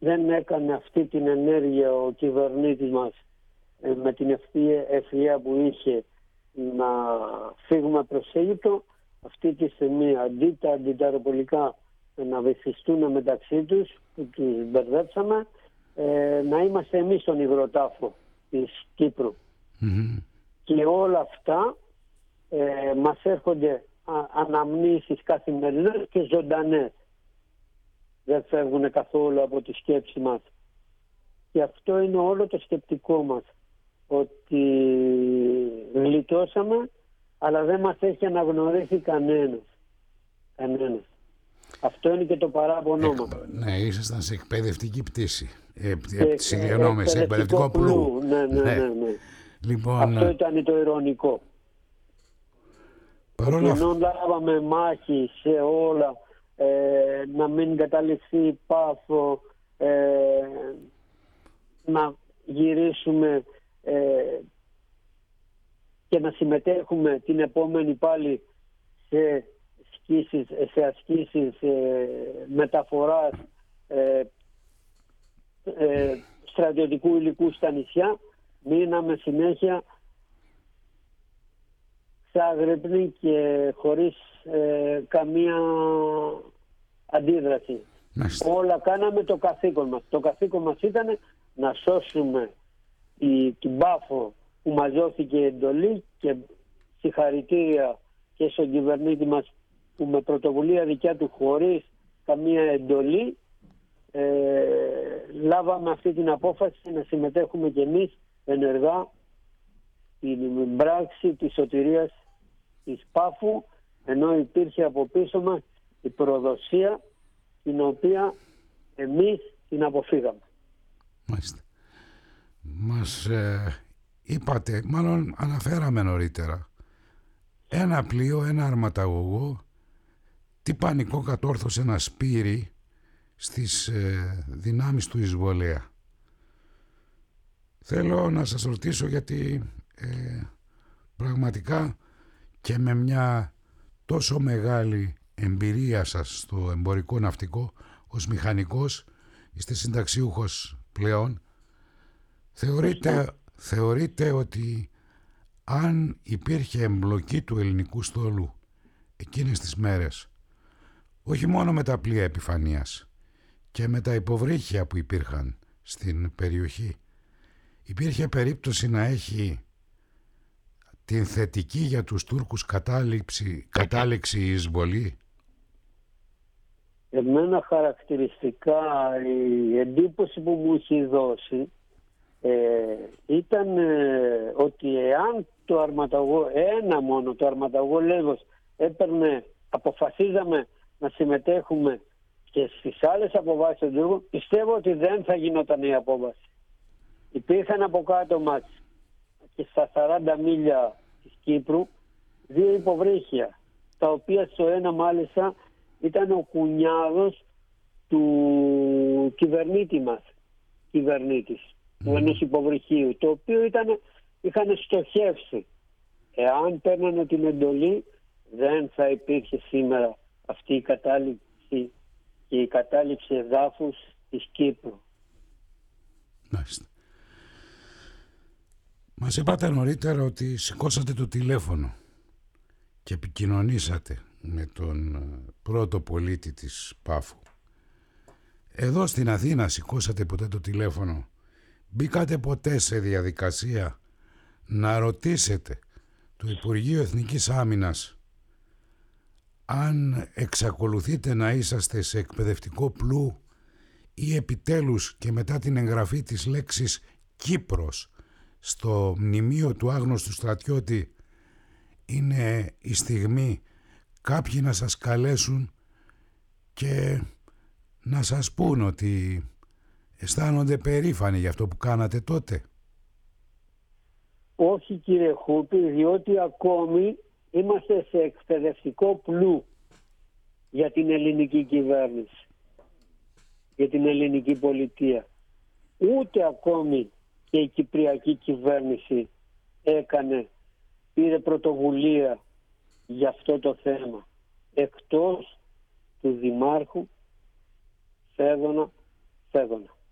δεν έκανε αυτή την ενέργεια ο κυβερνήτης μας ε, με την ευφυΐα που είχε να φύγουμε προς Αίγυπτο, αυτή τη στιγμή αντί τα αντιταροπολικά να βυθιστούν μεταξύ τους, που τους μπερδέψαμε, ε, να είμαστε εμείς στον υγροτάφο της Κύπρου. Mm-hmm. Και όλα αυτά ε, μας έρχονται α, αναμνήσεις καθημερινές και ζωντανές. Δεν φεύγουν καθόλου από τη σκέψη μας. Και αυτό είναι όλο το σκεπτικό μας. Ότι γλιτώσαμε, αλλά δεν μας έχει αναγνωρίσει κανένας. Κανένας. Αυτό είναι και το παράπονό μας. Ναι, ήσασταν σε εκπαιδευτική πτήση. Ε, Συγγνώμη, σε εκπαιδευτικό πλού. Ναι, ναι, ναι, ναι. Λοιπόν, αυτό ήταν το ειρωνικό. Παρόλα αυτά, ενώ λάβαμε μάχη σε όλα, ε, να μην καταληφθεί Πάφο, ε, να γυρίσουμε ε, και να συμμετέχουμε την επόμενη πάλι σε ασκήσεις, σε ασκήσεις ε, μεταφοράς ε, ε, στρατιωτικού υλικού στα νησιά, μείναμε συνέχεια ξάγρυπνοι και χωρίς ε, καμία αντίδραση. Μάλιστα. Όλα κάναμε το καθήκον μας. Το καθήκον μας ήταν να σώσουμε η, την Πάφο που μας δόθηκε εντολή, και συγχαρητήρια και στον κυβερνήτη μας που με πρωτοβουλία δικιά του, χωρίς καμία εντολή, ε, λάβαμε αυτή την απόφαση να συμμετέχουμε και εμείς ενεργά στην πράξη της σωτηρίας της Πάφου, ενώ υπήρχε από πίσω μας η προδοσία την οποία εμείς την αποφύγαμε. Μάλιστα. Μας ε, είπατε, μάλλον αναφέραμε νωρίτερα, ένα πλοίο, ένα αρματαγωγό, τι πανικό κατόρθωσε ένα σπύρι στις ε, δυνάμεις του εισβολέα. Θέλω να σας ρωτήσω, γιατί ε, πραγματικά και με μια τόσο μεγάλη εμπειρία σας στο εμπορικό ναυτικό ως μηχανικός, είστε συνταξιούχος πλέον, θεωρείτε, θεωρείτε ότι αν υπήρχε εμπλοκή του ελληνικού στόλου εκείνες τις μέρες, όχι μόνο με τα πλοία επιφανείας και με τα υποβρύχια που υπήρχαν στην περιοχή, υπήρχε περίπτωση να έχει την θετική για τους Τούρκους κατάληξη, κατάληξη η εισβολή? Εμένα χαρακτηριστικά η εντύπωση που μου έχει δώσει ε, ήταν ε, ότι εάν το αρματαγό, ένα μόνο το αρματαγό Λέβος έπαιρνε, αποφασίζαμε να συμμετέχουμε και στις άλλες αποβάσεις του Τούρκου, πιστεύω ότι δεν θα γινόταν η απόβαση. Υπήρχαν από κάτω μας και στα σαράντα μίλια της Κύπρου δύο υποβρύχια, τα οποία στο ένα μάλιστα ήταν ο κουνιάδος του κυβερνήτη μας, κυβερνήτης, mm. του ενός υποβρυχίου, το οποίο ήταν, είχαν στοχεύσει. Εάν παίρνανε την εντολή, δεν θα υπήρχε σήμερα αυτή η κατάληψη και η κατάληψη εδάφους της Κύπρου. Μάλιστα. Μας είπατε νωρίτερα ότι σηκώσατε το τηλέφωνο και επικοινωνήσατε με τον πρώτο πολίτη της Πάφου. Εδώ στην Αθήνα σηκώσατε ποτέ το τηλέφωνο? Μπήκατε ποτέ σε διαδικασία να ρωτήσετε το Υπουργείο Εθνικής Άμυνας αν εξακολουθείτε να είσαστε σε εκπαιδευτικό πλού ή επιτέλους και μετά την εγγραφή της λέξης Κύπρος στο μνημείο του άγνωστου στρατιώτη είναι η στιγμή κάποιοι να σας καλέσουν και να σας πούν ότι αισθάνονται περήφανοι για αυτό που κάνατε τότε? Όχι κύριε Χούπη, διότι ακόμη είμαστε σε εκπαιδευτικό πλού για την ελληνική κυβέρνηση, για την ελληνική πολιτεία. Ούτε ακόμη και η κυπριακή κυβέρνηση έκανε, πήρε πρωτοβουλία για αυτό το θέμα, εκτός του Δημάρχου Φέδωνα Φέδωνα.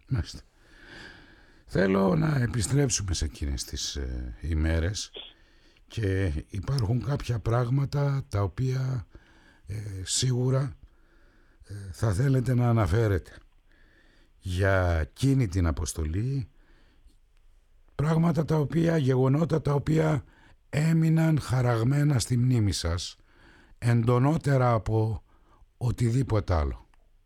Μάλιστα. Θέλω να επιστρέψουμε σε εκείνες τις ε, ημέρες και υπάρχουν κάποια πράγματα τα οποία ε, σίγουρα ε, θα θέλετε να αναφέρετε για εκείνη την αποστολή, πράγματα τα οποία, γεγονότα τα οποία έμειναν χαραγμένα στη μνήμη σας εντονότερα από οτιδήποτε άλλο.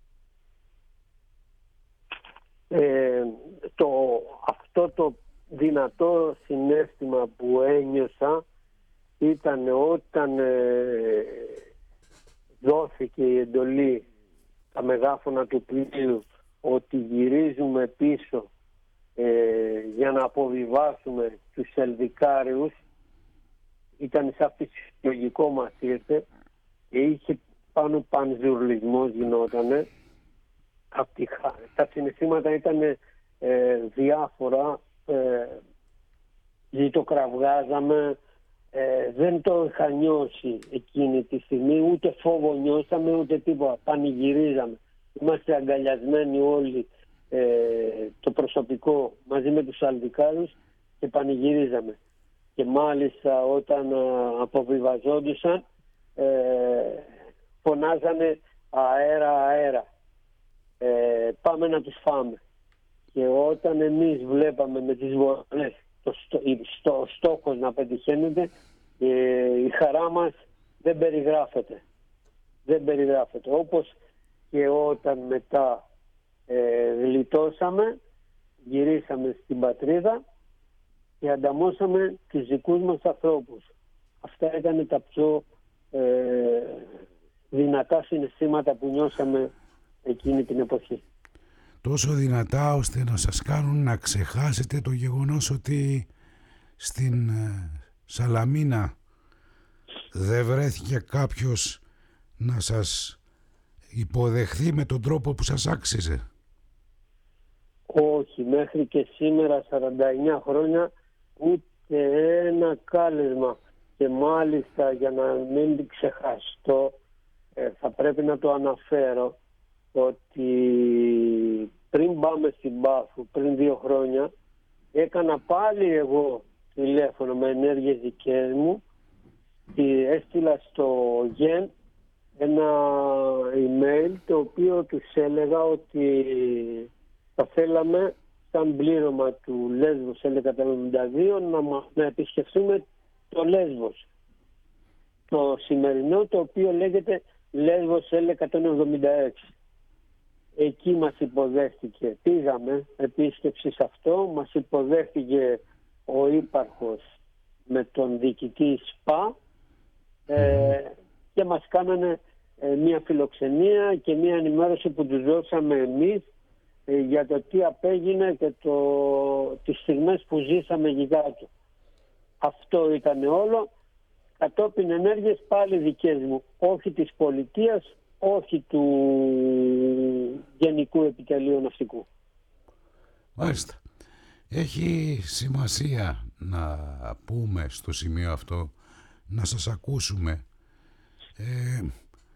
Ε, το, αυτό το δυνατό συναίσθημα που ένιωσα ήταν όταν ε, δόθηκε η εντολή, τα μεγάφωνα του πλοίου, ότι γυρίζουμε πίσω ε, για να αποβιβάσουμε τους Ελδικάριους. Ήταν σαν φυσιολογικό μας ήρθε και είχε πάνω πανζουρλισμός γινότανε. Τα συναισθήματα ήταν ε, διάφορα, ε, ζητοκραυγάζαμε, ε, δεν το είχα νιώσει εκείνη τη στιγμή, ούτε φόβο νιώσαμε ούτε τίποτα, πανηγυρίζαμε. Είμαστε αγκαλιασμένοι όλοι, ε, το προσωπικό μαζί με τους Αλδικάρους, και πανηγυρίζαμε. Και μάλιστα όταν ε, αποβιβαζόντουσαν ε, φωνάζανε αέρα αέρα. Ε, πάμε να τους φάμε. Και όταν εμείς βλέπαμε με τις βολές το, στο, στο, στόχος να πετυχαίνεται, ε, η χαρά μας δεν περιγράφεται. Δεν περιγράφεται. Όπως και όταν μετά ε, γλιτώσαμε, γυρίσαμε στην πατρίδα και ανταμώσαμε τους δικούς μας ανθρώπους. Αυτά ήταν τα πιο ε, δυνατά συναισθήματα που νιώσαμε εκείνη την εποχή. Τόσο δυνατά ώστε να σας κάνουν να ξεχάσετε το γεγονός ότι στην Σαλαμίνα δεν βρέθηκε κάποιος να σας υποδεχθεί με τον τρόπο που σας άξιζε? Όχι, μέχρι και σήμερα, σαράντα εννιά χρόνια, ούτε ένα κάλεσμα. Και μάλιστα, για να μην ξεχαστώ, ε, θα πρέπει να το αναφέρω, ότι πριν πάμε στην Πάφο, πριν δύο χρόνια, έκανα πάλι εγώ τηλέφωνο με ενέργειες δικές μου και έστειλα στο ΓΕΝ ένα email, το οποίο τους έλεγα ότι θα θέλαμε σαν πλήρωμα του Λέσβος χίλια εκατόν εβδομήντα δύο να, να επισκεφθούμε το Λέσβος, το σημερινό, το οποίο λέγεται Λέσβος χίλια εκατόν εβδομήντα έξι. Εκεί μας υποδέχτηκε, πήγαμε επίσκεψη σε αυτό, μας υποδέχτηκε ο ύπαρχος με τον διοικητή ΣΠΑ ε, και μας κάνανε ε, μια φιλοξενία και μια ενημέρωση που τους δώσαμε εμείς ε, για το τι απέγινε και το, τις στιγμές που ζήσαμε εκεί κάτω. Αυτό ήταν όλο. Κατόπιν ενέργειες πάλι δικές μου, όχι της πολιτείας, όχι του Γενικού Επιτελείου Ναυτικού. Μάλιστα. Έχει σημασία να πούμε στο σημείο αυτό, να σας ακούσουμε. Ε,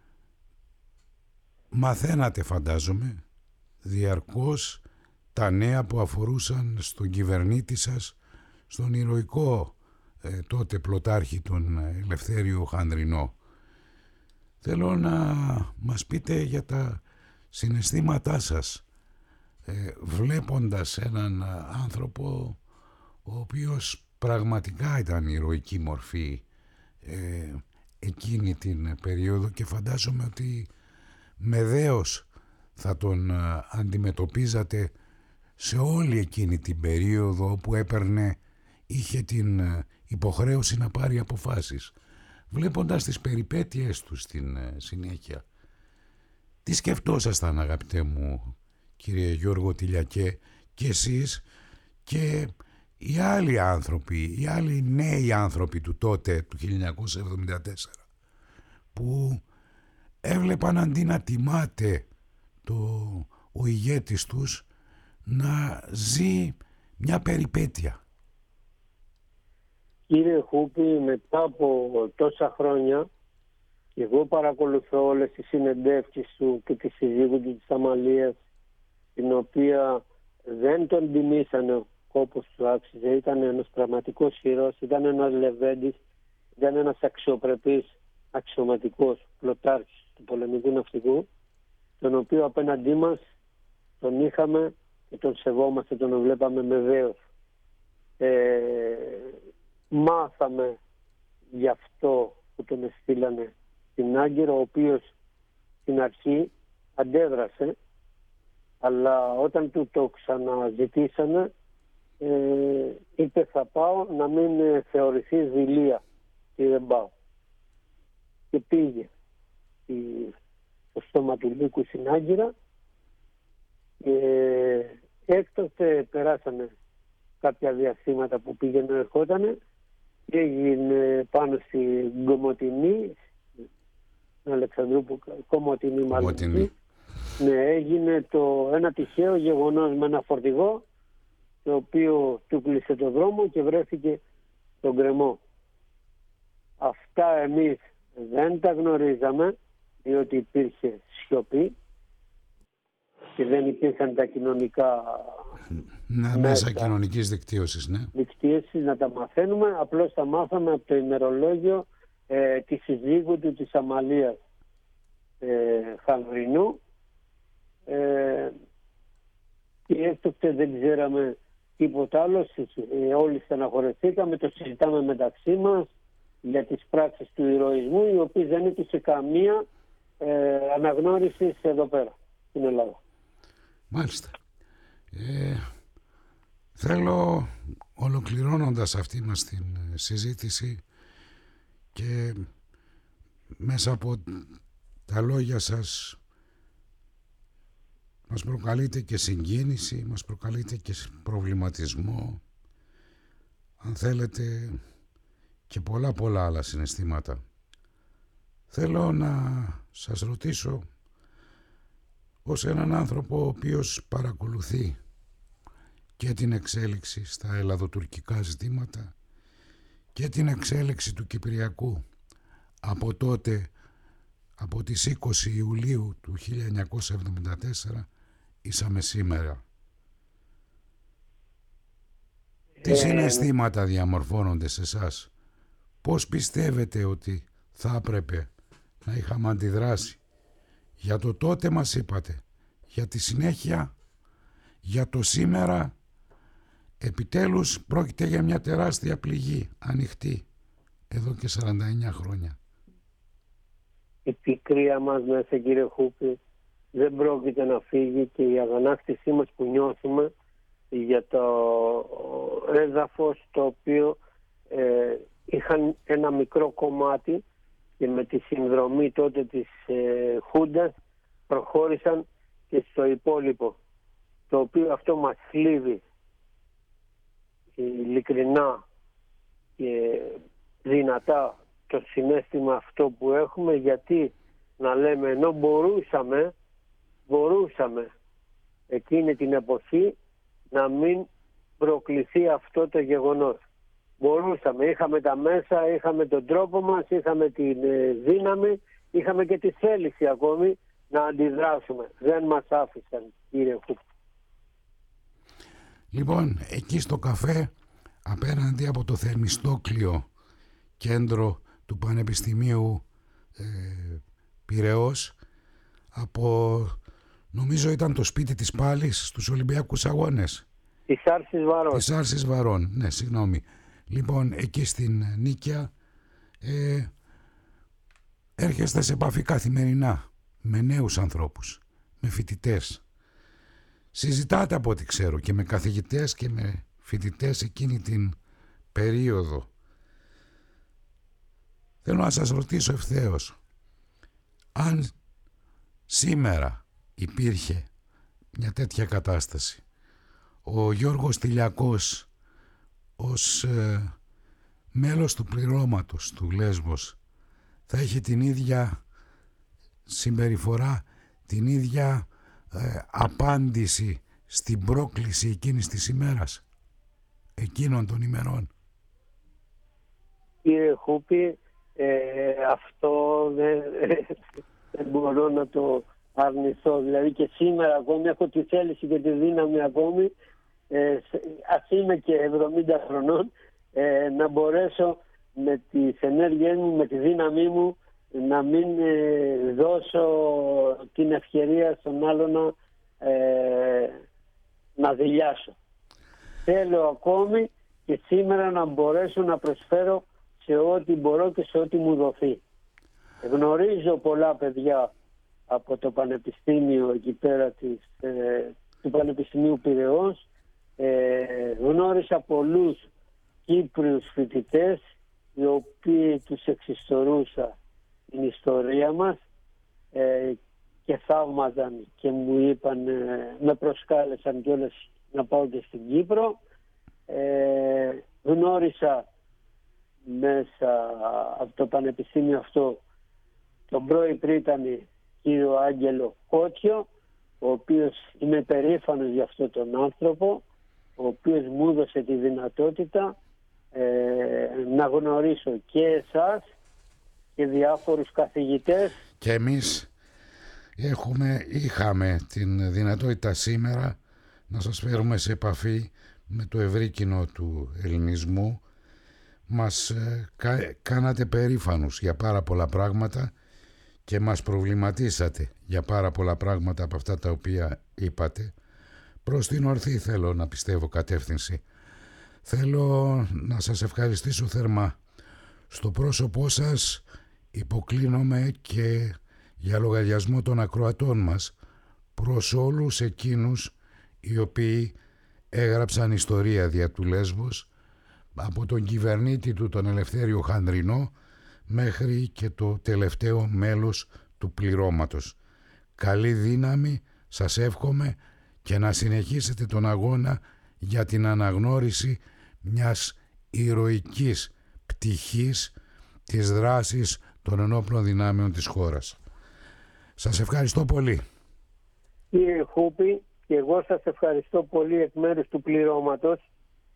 μαθαίνατε, φαντάζομαι, διαρκώς τα νέα που αφορούσαν στον κυβερνήτη σας, στον ηρωικό ε, τότε πλωτάρχη τον Ελευθέριο Χανδρινό. Θέλω να μας πείτε για τα συναισθήματά σας ε, βλέποντας έναν άνθρωπο ο οποίος πραγματικά ήταν ηρωική μορφή ε, εκείνη την περίοδο, και φαντάζομαι ότι με δέος θα τον αντιμετωπίζατε σε όλη εκείνη την περίοδο όπου έπαιρνε, είχε την υποχρέωση να πάρει αποφάσεις. Βλέποντας τις περιπέτειες του στην συνέχεια, τι σκεφτόσασταν, αγαπητέ μου κύριε Γιώργο Τηλιακέ, και εσείς και οι άλλοι άνθρωποι, οι άλλοι νέοι άνθρωποι του τότε, του χίλια εννιακόσια εβδομήντα τέσσερα, που έβλεπαν αντί να τιμάται το, ο ηγέτης τους, να ζει μια περιπέτεια? Κύριε Χούπη, μετά από τόσα χρόνια, εγώ παρακολουθώ όλες τις συνεντεύξεις του και τη συζήτηση του της Αμαλίας, την οποία δεν τον τιμήσανε ο κόπος του άξιζε. Ήταν ένας πραγματικός χειρός, ήταν ένας λεβέντης, ήταν ένας αξιοπρεπής αξιωματικός πλωτάρχης του πολεμικού ναυτικού, τον οποίο απέναντί μας τον είχαμε και τον σεβόμαστε, τον βλέπαμε με δέος. Ε, μάθαμε γι' αυτό που τον εστήλανε στην Άγκυρο, ο οποίος στην αρχή αντέδρασε, αλλά όταν του το ξαναζητήσανε ε, είπε θα πάω, να μην θεωρηθεί δειλία και δεν πάω. Και πήγε στο στόμα του Λύκου στην Άγκυρα και έκτοτε περάσανε κάποια διαστήματα που πήγαινε ερχότανε και έγινε πάνω στη Γκομοτηνή, στην Αλεξανδρούπολη, Κομοτηνή μάλλον. Ναι, έγινε το ένα τυχαίο γεγονός με ένα φορτηγό το οποίο του κλείσε το δρόμο και βρέθηκε στον γκρεμό. Αυτά εμείς δεν τα γνωρίζαμε, διότι υπήρχε σιωπή και δεν υπήρχαν τα κοινωνικά ναι, μέσα, μέσα κοινωνικής δικτύωσης, ναι. δικτύωσης να τα μαθαίνουμε. Απλώς τα μάθαμε από το ημερολόγιο ε, της συζύγου του της Αμαλίας ε, Χανδρινού ε, και έκτοτε δεν ξέραμε τίποτα άλλο. Ε, όλοι στεναχωρεθήκαμε, το συζητάμε μεταξύ μας για τις πράξεις του ηρωισμού, οι οποίες δεν είχε καμία ε, αναγνώριση εδώ πέρα στην Ελλάδα. Μάλιστα. Ε, θέλω, ολοκληρώνοντας αυτή μας την συζήτηση και μέσα από τα λόγια σας μας προκαλείτε και συγκίνηση, μας προκαλείτε και προβληματισμό, αν θέλετε και πολλά πολλά άλλα συναισθήματα. Θέλω να σας ρωτήσω, ως έναν άνθρωπο ο οποίος παρακολουθεί και την εξέλιξη στα ελλαδοτουρκικά ζητήματα και την εξέλιξη του Κυπριακού από τότε, από τις είκοσι Ιουλίου του χίλια εννιακόσια εβδομήντα τέσσερα ήσαμε σήμερα. Ε... Τι συναισθήματα διαμορφώνονται σε εσάς? Πώς πιστεύετε ότι θα έπρεπε να είχαμε αντιδράσει? Για το τότε μας είπατε, για τη συνέχεια, για το σήμερα. Επιτέλους πρόκειται για μια τεράστια πληγή, ανοιχτή, εδώ και σαράντα εννιά χρόνια. Η πικρία μας μέσα, κύριε Χούπη, δεν πρόκειται να φύγει και η αγανάκτησή μας που νιώθουμε για το έδαφος το οποίο ε, είχαν ένα μικρό κομμάτι και με τη συνδρομή τότε της ε, Χούντας προχώρησαν και στο υπόλοιπο, το οποίο αυτό μας θλίβει ειλικρινά και δυνατά το συναίσθημα αυτό που έχουμε, γιατί να λέμε ενώ μπορούσαμε μπορούσαμε εκείνη την εποχή να μην προκληθεί αυτό το γεγονός. Μπορούσαμε, είχαμε τα μέσα, είχαμε τον τρόπο μας, είχαμε την δύναμη, είχαμε και τη θέληση ακόμη να αντιδράσουμε. Δεν μας άφησαν, κύριε Χούπ. Λοιπόν, εκεί στο καφέ, απέναντι από το Θερμιστόκλειο κέντρο του Πανεπιστημίου ε, Πειραιώς, από, νομίζω ήταν το σπίτι της Πάλης στους Ολυμπιακούς Αγώνες. Της Άρσης Βαρών. Της Άρσης Βαρών, ναι, συγγνώμη. Λοιπόν, εκεί στην Νίκαια ε, έρχεστε σε επαφή καθημερινά με νέους ανθρώπους, με φοιτητές. Συζητάτε από ό,τι ξέρω και με καθηγητές και με φοιτητές εκείνη την περίοδο. Θέλω να σας ρωτήσω ευθέως, αν σήμερα υπήρχε μια τέτοια κατάσταση, ο Γιώργος Τηλιακός ως ε, μέλος του πληρώματος του Λέσβος θα είχε την ίδια συμπεριφορά, την ίδια ε, απάντηση στην πρόκληση εκείνης της ημέρας, εκείνων των ημερών? Κύριε Χούπη, ε, αυτό δεν, δεν μπορώ να το αρνηθώ. Δηλαδή και σήμερα ακόμη έχω τη θέληση και τη δύναμη ακόμη, ε, ας είμαι και εβδομήντα χρονών, ε, να μπορέσω με τις ενέργειές μου, με τη δύναμή μου, να μην ε, δώσω την ευκαιρία στον άλλο να, ε, να δειλιάσω. Θέλω ακόμη και σήμερα να μπορέσω να προσφέρω σε ό,τι μπορώ και σε ό,τι μου δοθεί. Γνωρίζω πολλά παιδιά από το Πανεπιστήμιο εκεί πέρα της, ε, του Πανεπιστημίου Πειραιώς. Ε, γνώρισα πολλούς Κύπριους φοιτητές οι οποίοι τους εξιστορούσα την ιστορία μας ε, και θαύμαζαν και μου είπαν, ε, με προσκάλεσαν κιόλας να πάω και στην Κύπρο. Ε, γνώρισα μέσα από το πανεπιστήμιο αυτό τον πρώην πρίτανη κύριο Άγγελο Κότσιο, ο οποίος είμαι περήφανος για αυτόν τον άνθρωπο, ο οποίος μου έδωσε τη δυνατότητα ε, να γνωρίσω και εσάς και διάφορους καθηγητές. Και εμείς έχουμε, είχαμε την δυνατότητα σήμερα να σας φέρουμε σε επαφή με το ευρύ κοινό του ελληνισμού. Μας ε, κα, κάνατε περήφανους για πάρα πολλά πράγματα και μας προβληματίσατε για πάρα πολλά πράγματα από αυτά τα οποία είπατε, προς την ορθή θέλω να πιστεύω κατεύθυνση. Θέλω να σας ευχαριστήσω θερμά. Στο πρόσωπό σας υποκλίνομαι και για λογαριασμό των ακροατών μας προς όλους εκείνους οι οποίοι έγραψαν ιστορία δια του Λέσβος, από τον κυβερνήτη του τον Ελευθέριο Χανδρινό μέχρι και το τελευταίο μέλος του πληρώματος. Καλή δύναμη σας εύχομαι και να συνεχίσετε τον αγώνα για την αναγνώριση μιας ηρωικής πτυχής της δράσης των ενόπλων δυνάμεων της χώρας. Σας ευχαριστώ πολύ. Κύριε Χούπη, και εγώ σας ευχαριστώ πολύ εκ μέρους του πληρώματος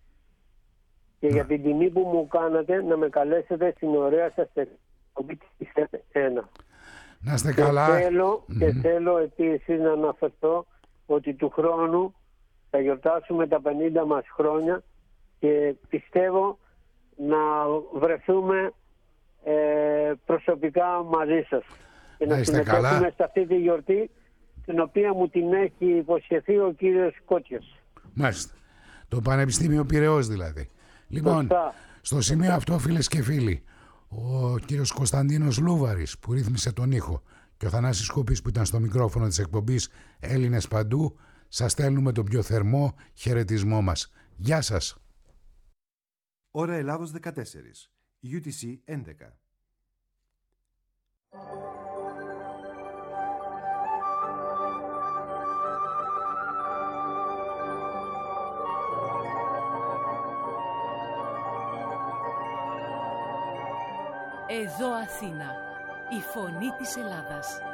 και να. για την τιμή που μου κάνατε να με καλέσετε στην ωραία σας εκπομπή της ένα. Να είστε καλά. Και θέλω, mm-hmm. και θέλω επίσης να αναφερθώ ότι του χρόνου θα γιορτάσουμε τα πενήντα μας χρόνια και πιστεύω να βρεθούμε ε, προσωπικά μαζί σας και να, να συμμετέχουμε σε αυτή τη γιορτή την οποία μου την έχει υποσχεθεί ο κύριος Κότσιος. Μάλιστα. Το Πανεπιστήμιο Πειραιώς δηλαδή. Λοιπόν, Σωστά. στο σημείο αυτό φίλες και φίλοι, ο κύριος Κωνσταντίνος Λούβαρης που ρύθμισε τον ήχο και ο Θανάσης Κούπης που ήταν στο μικρόφωνο της εκπομπής Έλληνες Παντού, σας στέλνουμε τον πιο θερμό χαιρετισμό μας. Γεια σας. Ώρα Ελλάδος δεκατέσσερα, γιου τι σι έντεκα. Εδώ Αθήνα, η φωνή της Ελλάδας.